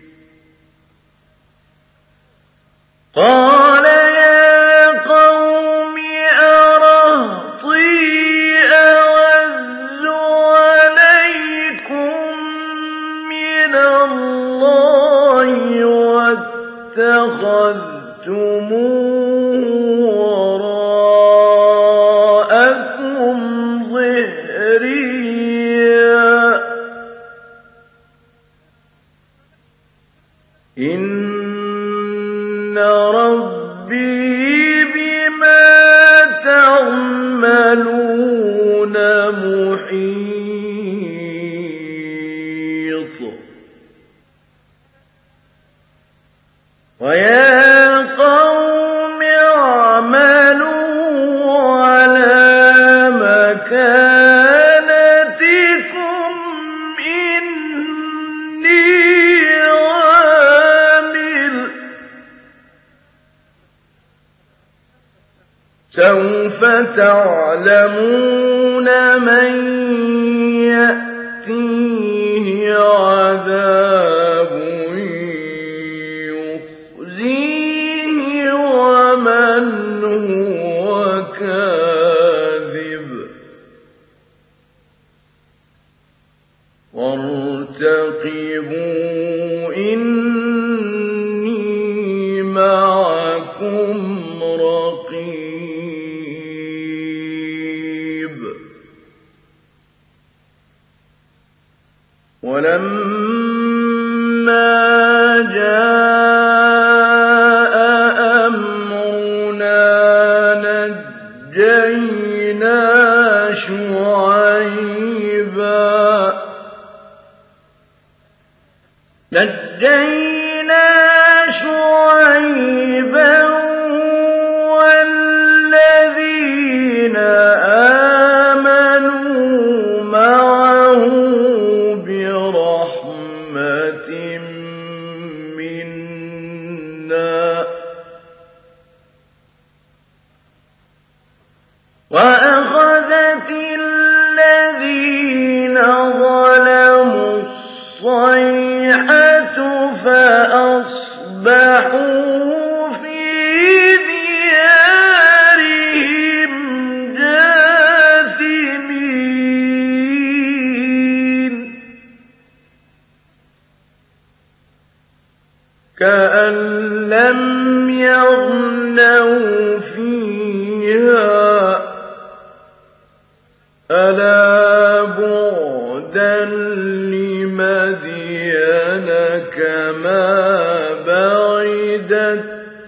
قَالَ يَا قَوْمِ أَرَهْطِي أَعَزُّ عَلَيْكُم مِّنَ اللَّهِ وَاتَّخَذْتُمُوهُ وَرَاءَكُمْ ظِهْرِيًّا ۖ إِنَّ رَبِّي بِمَا تَعْمَلُونَ مُحِيطٌ وَيَا قَوْمِ اعْمَلُوا عَلَىٰ مَكَانَتِكُمْ إِنِّي عَامِلٌ ۖ سَوْفَ تَعْلَمُونَ مَن يَأْتِيهِ عَذَابٌ يُخْزِيهِ وَمَنْ هُوَ كَاذِبٌ ۖ وَارْتَقِبُوا إِنِّي مَعَكُمْ رَقِيبٌ وَلَمَّا جَاءَ أَمْرُنَا نَجَّيْنَا شُعَيْبًا وَالَّذِينَ آمَنُوا مَعَهُ بِرَحْمَةٍ مِّنَّا ۖ وَأَخَذَتِ الَّذِينَ ظَلَمُوا الصَّيْحَةُ فَأَصْبَحُوا فِي دِيَارِهِمْ جَاثِمِينَ كَأَن لَّمْ يَغْنَوْا فِيهَا ۗ أَلَا بُعْدًا لِّمَدْيَنَ كَمَا بَعِدَتْ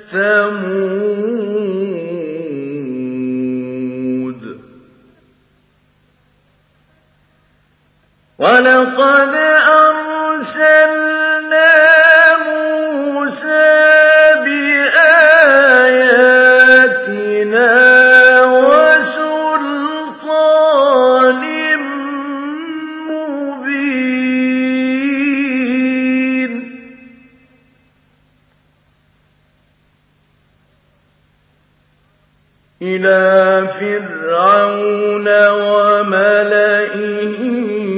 ثَمُودُ وَلَقَدْ أَرْسَلْنَا مُوسَىٰ بِآيَاتِنَا وَسُلْطَانٍ مُّبِينٍ إِلَىٰ فِرْعَوْنَ وَمَلَئِهِ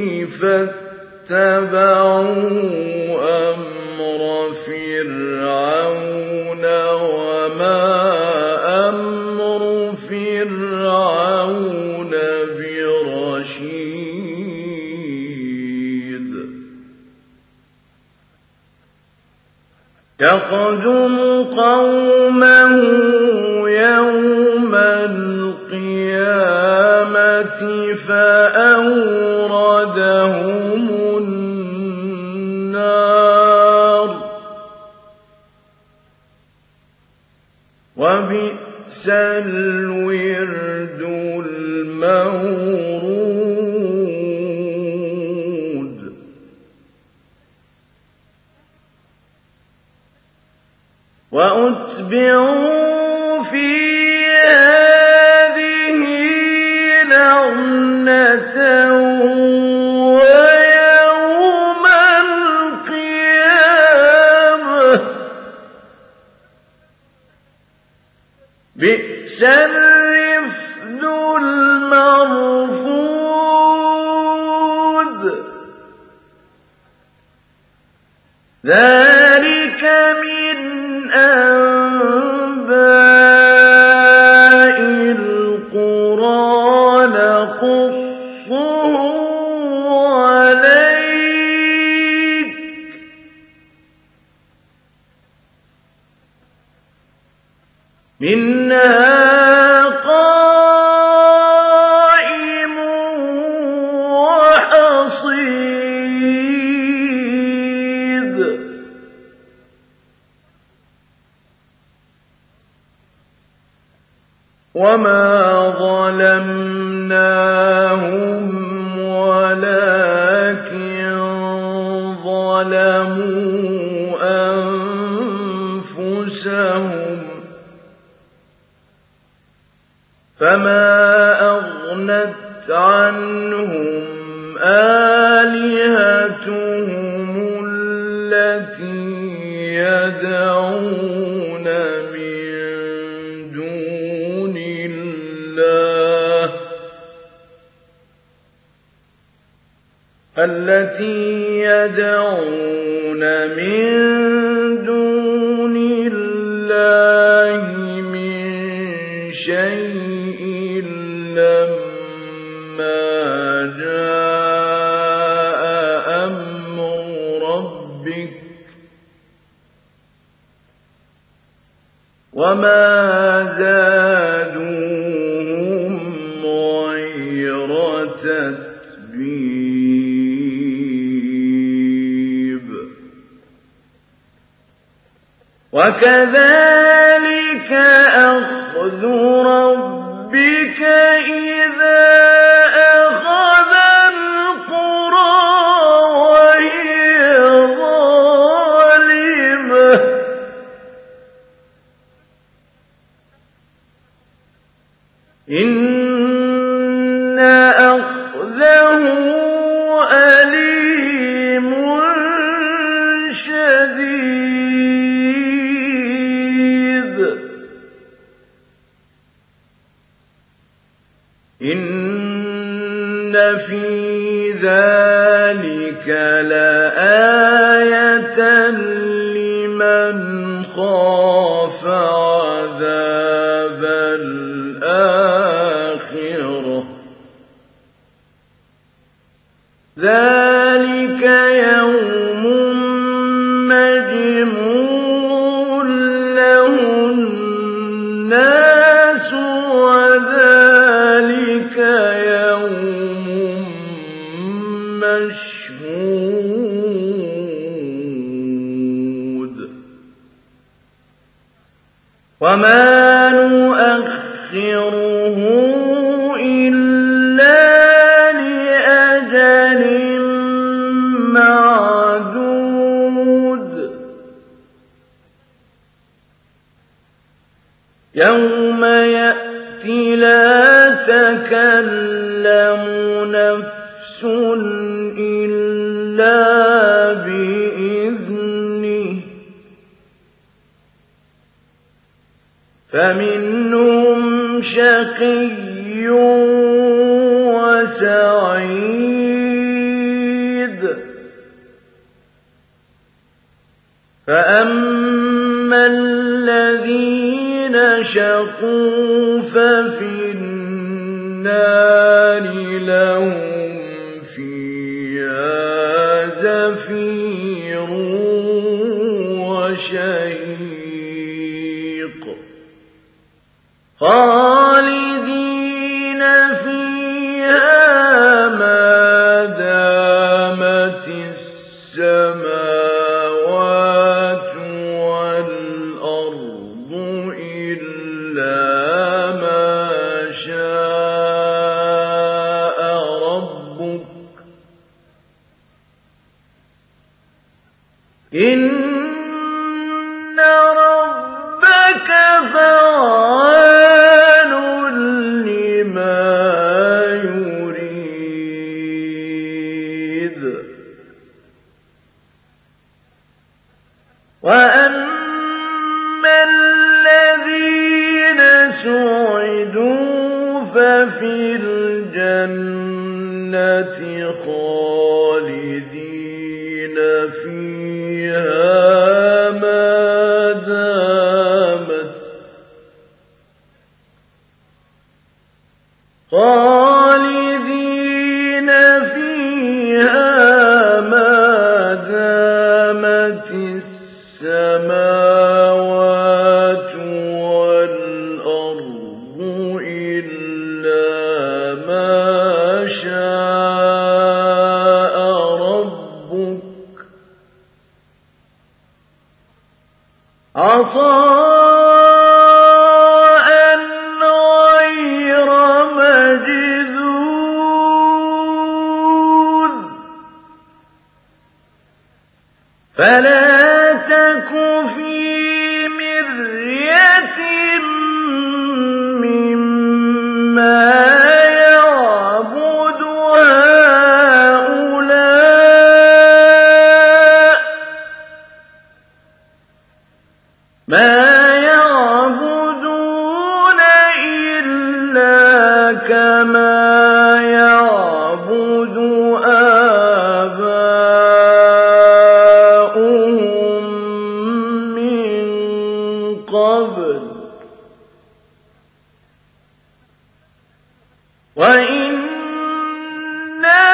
فَاتَّبَعُوا أَمْرَ فِرْعَوْنَ وَمَا أَمْرُ فِرْعَوْنَ بِرَشِيدٍ يَقْدُمُ قَوْمَهُ يَوْمَ الْقِيَامَةِ فَأَوْرَدَهُمُ النَّارَ ۖ وَبِئْسَ الْوِرْدُ الْمَوْرُودُ وَأُتْبِعُوا فِي هَٰذِهِ لَعْنَةً الرِّفْدُ الْمَرْفُودُ ذَٰلِكَ مِنْ أَنبَاءِ الْقُرَىٰ نَقُصُّهُ عَلَيْكَ ۖ مِنْهَا قَائِمٌ وَحَصِيدٌ وَمَا ظَلَمْنَاهُمْ وَلَٰكِن ظَلَمُوا أَنفُسَهُمْ ۖ فَمَا أَغْنَتْ عَنْهُمْ آلِهَتُهُمُ الَّتِي يَدْعُونَ مِن دُونِ اللَّهِ مِن شَيْءٍ لَّمَّا جَاءَ أَمْرُ رَبِّكَ ۖ وَمَا زَادُوهُمْ غَيْرَ تَتْبِيبٍ وَكَذَٰلِكَ أَخْذُ رَبِّكَ إِذَا أَخَذَ الْقُرَىٰ وَهِيَ ظَالِمَةٌ ۚ إِنَّ أَخْذَهُ أَلِيمٌ شَدِيدٌ إِنَّ فِي ذَٰلِكَ لَآيَةً لِّمَنْ خَافَ عَذَابَ الْآخِرَةِ ۚ ذَٰلِكَ يَوْمٌ مَّجْمُوعٌ لَّهُ النَّاسُ وَذَٰلِكَ يَوْمٌ مَّشْهُودٌ وَمَا نُؤَخِّرُهُ إِلَّا لِأَجَلٍ مَّعْدُودٍ يَوْمَ يَأْتِي لَا تَكَلَّمُ نَفْسٌ إِلَّا بِإِذْنِهِ ۚ فَمِنْهُمْ شَقِيٌّ وَسَعِيدٌ فَأَمَّا الَّذِينَ شَقُوا فَفِي النَّارِ لَهُمْ فِيهَا زَفِيرٌ وَشَهِيقٌ خَالِدِينَ فِيهَا مَا دَامَتِ السَّمَاوَاتُ وَالْأَرْضُ إِلَّا مَا شَاءَ رَبُّكَ ۚ إِنَّ رَبَّكَ فَعَّالٌ لِّمَا يُرِيدُ وَأَمَّا الَّذِينَ سُعِدُوا فِي الْجَنَّةِ خَالِدِينَ فِيهَا ما دامت السَّمَاوَاتُ وَالْأَرْضُ إِلَّا مَا شَاءَ رَبُّكَ ۖ عَطَاءً غَيْرَ مَجْذُوذٍ ۚ فَلَا تَكُ فِي مِرْيَةٍ مِّمَّا يَعْبُدُ هَٰؤُلَاءِ ۚ مَا يَعْبُدُونَ إِلَّا كَمَا يَعْبُدُ آبَاؤُهُم مِّن قَبْلُ ۚ وَإِنَّا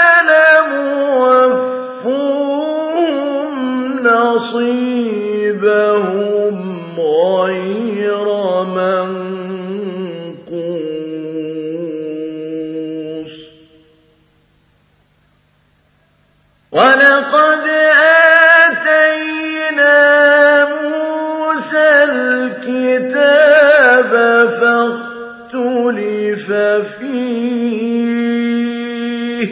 لَمُوَفُّوهُمْ نَصِيبَهُمْ غَيْرَ مَنقُوصٍ وَلَقَدْ آتَيْنَا مُوسَى الْكِتَابَ فَاخْتُلِفَ فِيهِ ۚ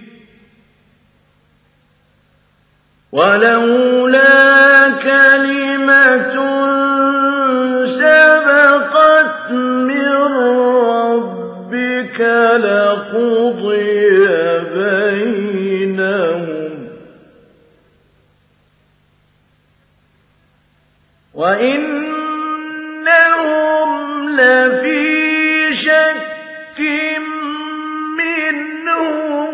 وَلَوْلَا كَلِمَةٌ سَبَقَتْ مِن رَّبِّكَ لَقُضِيَ بَيْنَهُمْ ۚ وَإِنَّهُمْ لَفِي شَكٍّ مِّنْهُ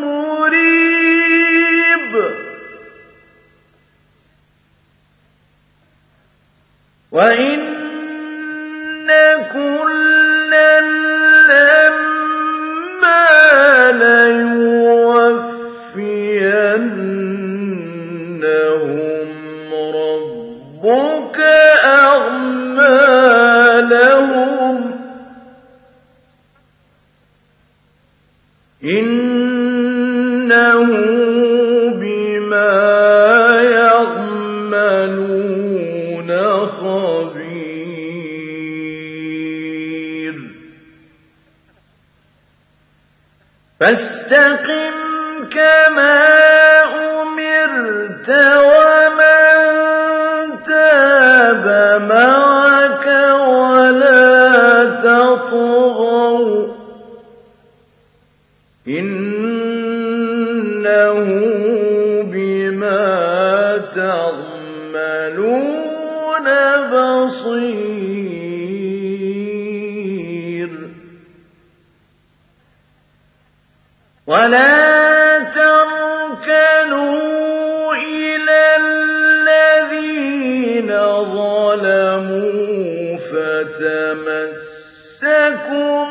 مُرِيبٍ وَإِنَّ كُلًّا لَّمَّا لَيُوَفِّيَنَّهُمْ رَبُّكَ أَعْمَالَهُمْ ۚ إِنَّهُ بِمَا يَعْمَلُونَ خَبِيرٌ فَاسْتَقِمْ كَمَا أُمِرْتَ وَمَن تَابَ مَعَكَ وَلَا تَطْغَوْا ۚ إِنَّهُ بِمَا تَعْمَلُونَ بَصِيرٌ وَلَا تَرْكَنُوا إِلَى الَّذِينَ ظَلَمُوا فَتَمَسَّكُمُ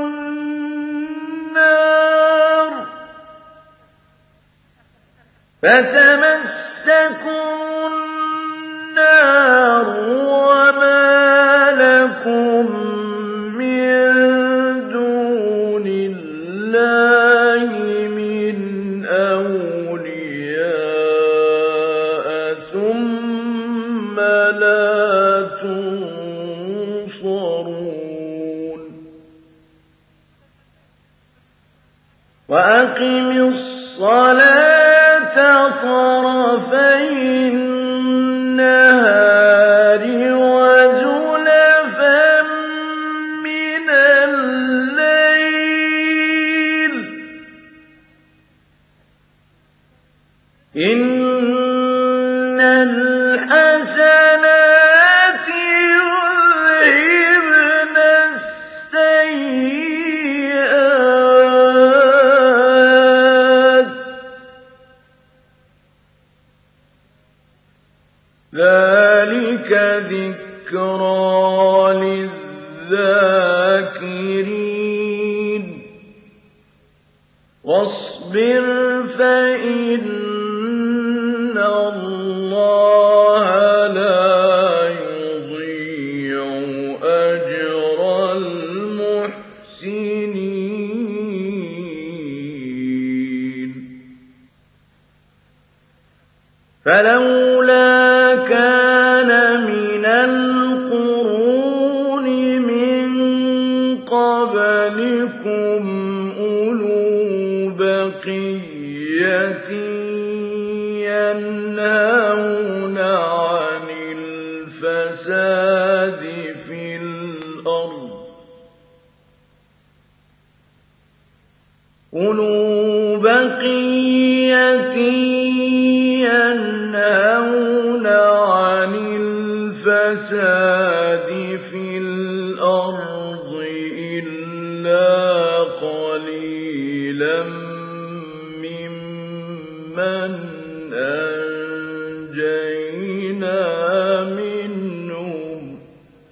النَّارُ وَمَا لَكُم مِّن دُونِ اللَّهِ مِنْ أَوْلِيَاءَ ثُمَّ لَا تُنصَرُونَ وَأَقِمِ الصَّلَاةَ طَرَفَيِ النَّهَارِ وَزُلَفًا مِّنَ اللَّيْلِ ۚ إِنَّ الْحَسَنَاتِ يُذْهِبْنَ السَّيِّئَاتِ وَاصْبِرْ فَإِنَّ اللَّهَ لَا يُضِيعُ أَجْرَ الْمُحْسِنِينَ فَلَوْلَا كَانَ مِنَ الْقُرُونِ مِن قَبْلِكُمْ أُولُو بَقِيَّةٍ يَنْهَوْنَ عَنِ الْفَسَادِ فِي الْأَرْضِ إِلَّا قَلِيلًا مِّمَّنْ أَنجَيْنَا مِنْهُمْ ۗ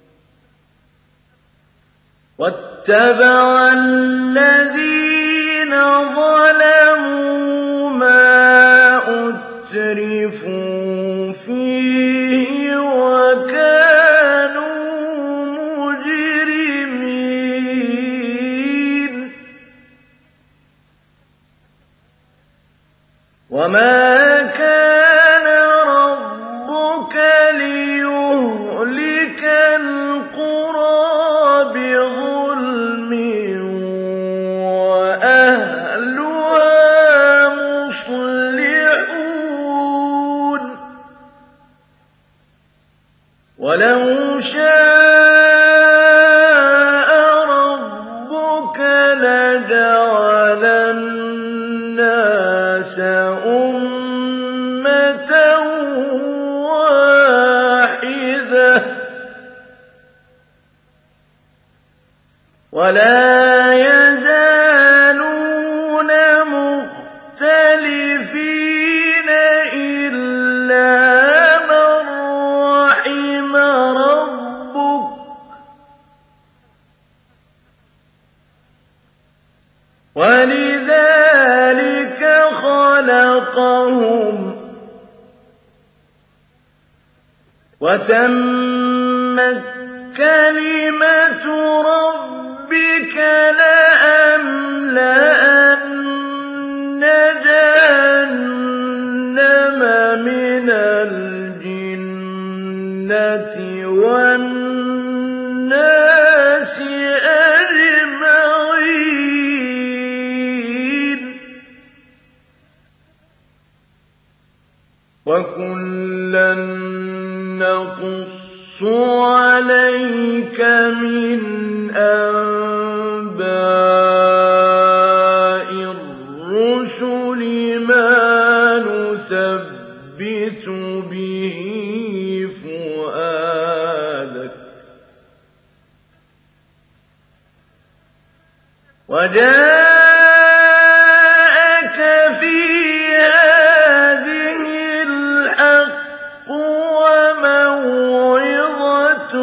وَاتَّبَعَ الَّذِينَ ظَلَمُوا مَا أُتْرِفُوا فِيهِ وَكَانُوا مُجْرِمِينَ وَمَا كَانَ رَبُّكَ لِيُهْلِكَ الْقُرَىٰ بِظُلْمٍ وَأَهْلُهَا مُصْلِحُونَ وَلَوْ شَاءَ رَبُّكَ لَجَعَلَ النَّاسَ أُمَّةً وَاحِدَةً ۖ وَلَا يَزَالُونَ مُخْتَلِفِينَ إِلَّا مَن رَّحِمَ رَبُّكَ ۚ وَلِذَٰلِكَ خَلَقَهُمْ ۗ وَتَمَّتْ كَلِمَةُ رَبِّكَ لَأَمْلَأَنَّ جَهَنَّمَ مِنَ الْجِنَّةِ وَالنَّاسِ أَجْمَعِينَ وَكُلًّا نَّقُصُّ عَلَيْكَ مِنْ أَنبَاءِ الرُّسُلِ مَا نُثَبِّتُ بِهِ فُؤَادَكَ ۖ وَجَاءَكَ فِي هَٰذِهِ الْحَقُّ وَمَوْعِظَةٌ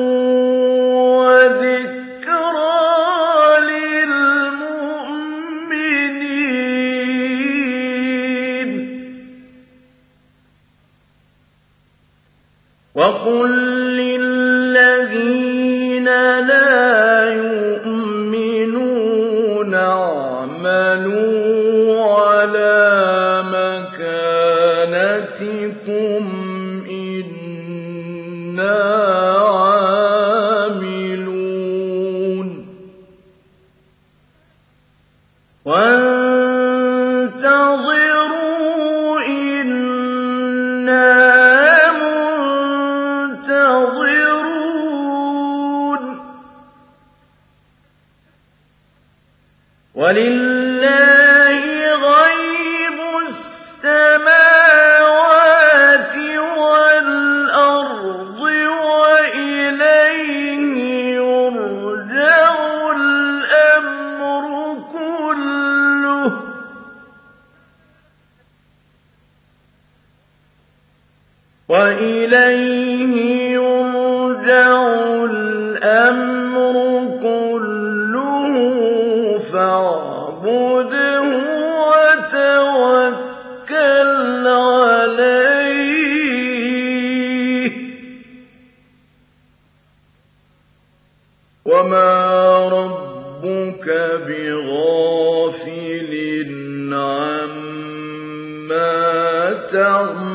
وَذِكْرَىٰ لِلْمُؤْمِنِينَ وَقُل لِّلَّذِينَ لَا يُؤْمِنُونَ اعْمَلُوا عَلَىٰ مَكَانَتِكُمْ إِنَّا عَامِلُونَ وَانتَظِرُوا إِنَّا مُنتَظِرُونَ وَلِلَّهِ غَيْبُ السَّمَاوَاتِ وَالْأَرْضِ وَإِلَيْهِ يُرْجَعُ الْأَمْرُ كُلُّهُ ۚ وَإِلَيْهِ يُرْجَعُ الْأَمْرُ كُلُّهُ فَاعْبُدْهُ رَبُّكَ بِغَافِلٍ عَمَّا تَعْمَلُونَ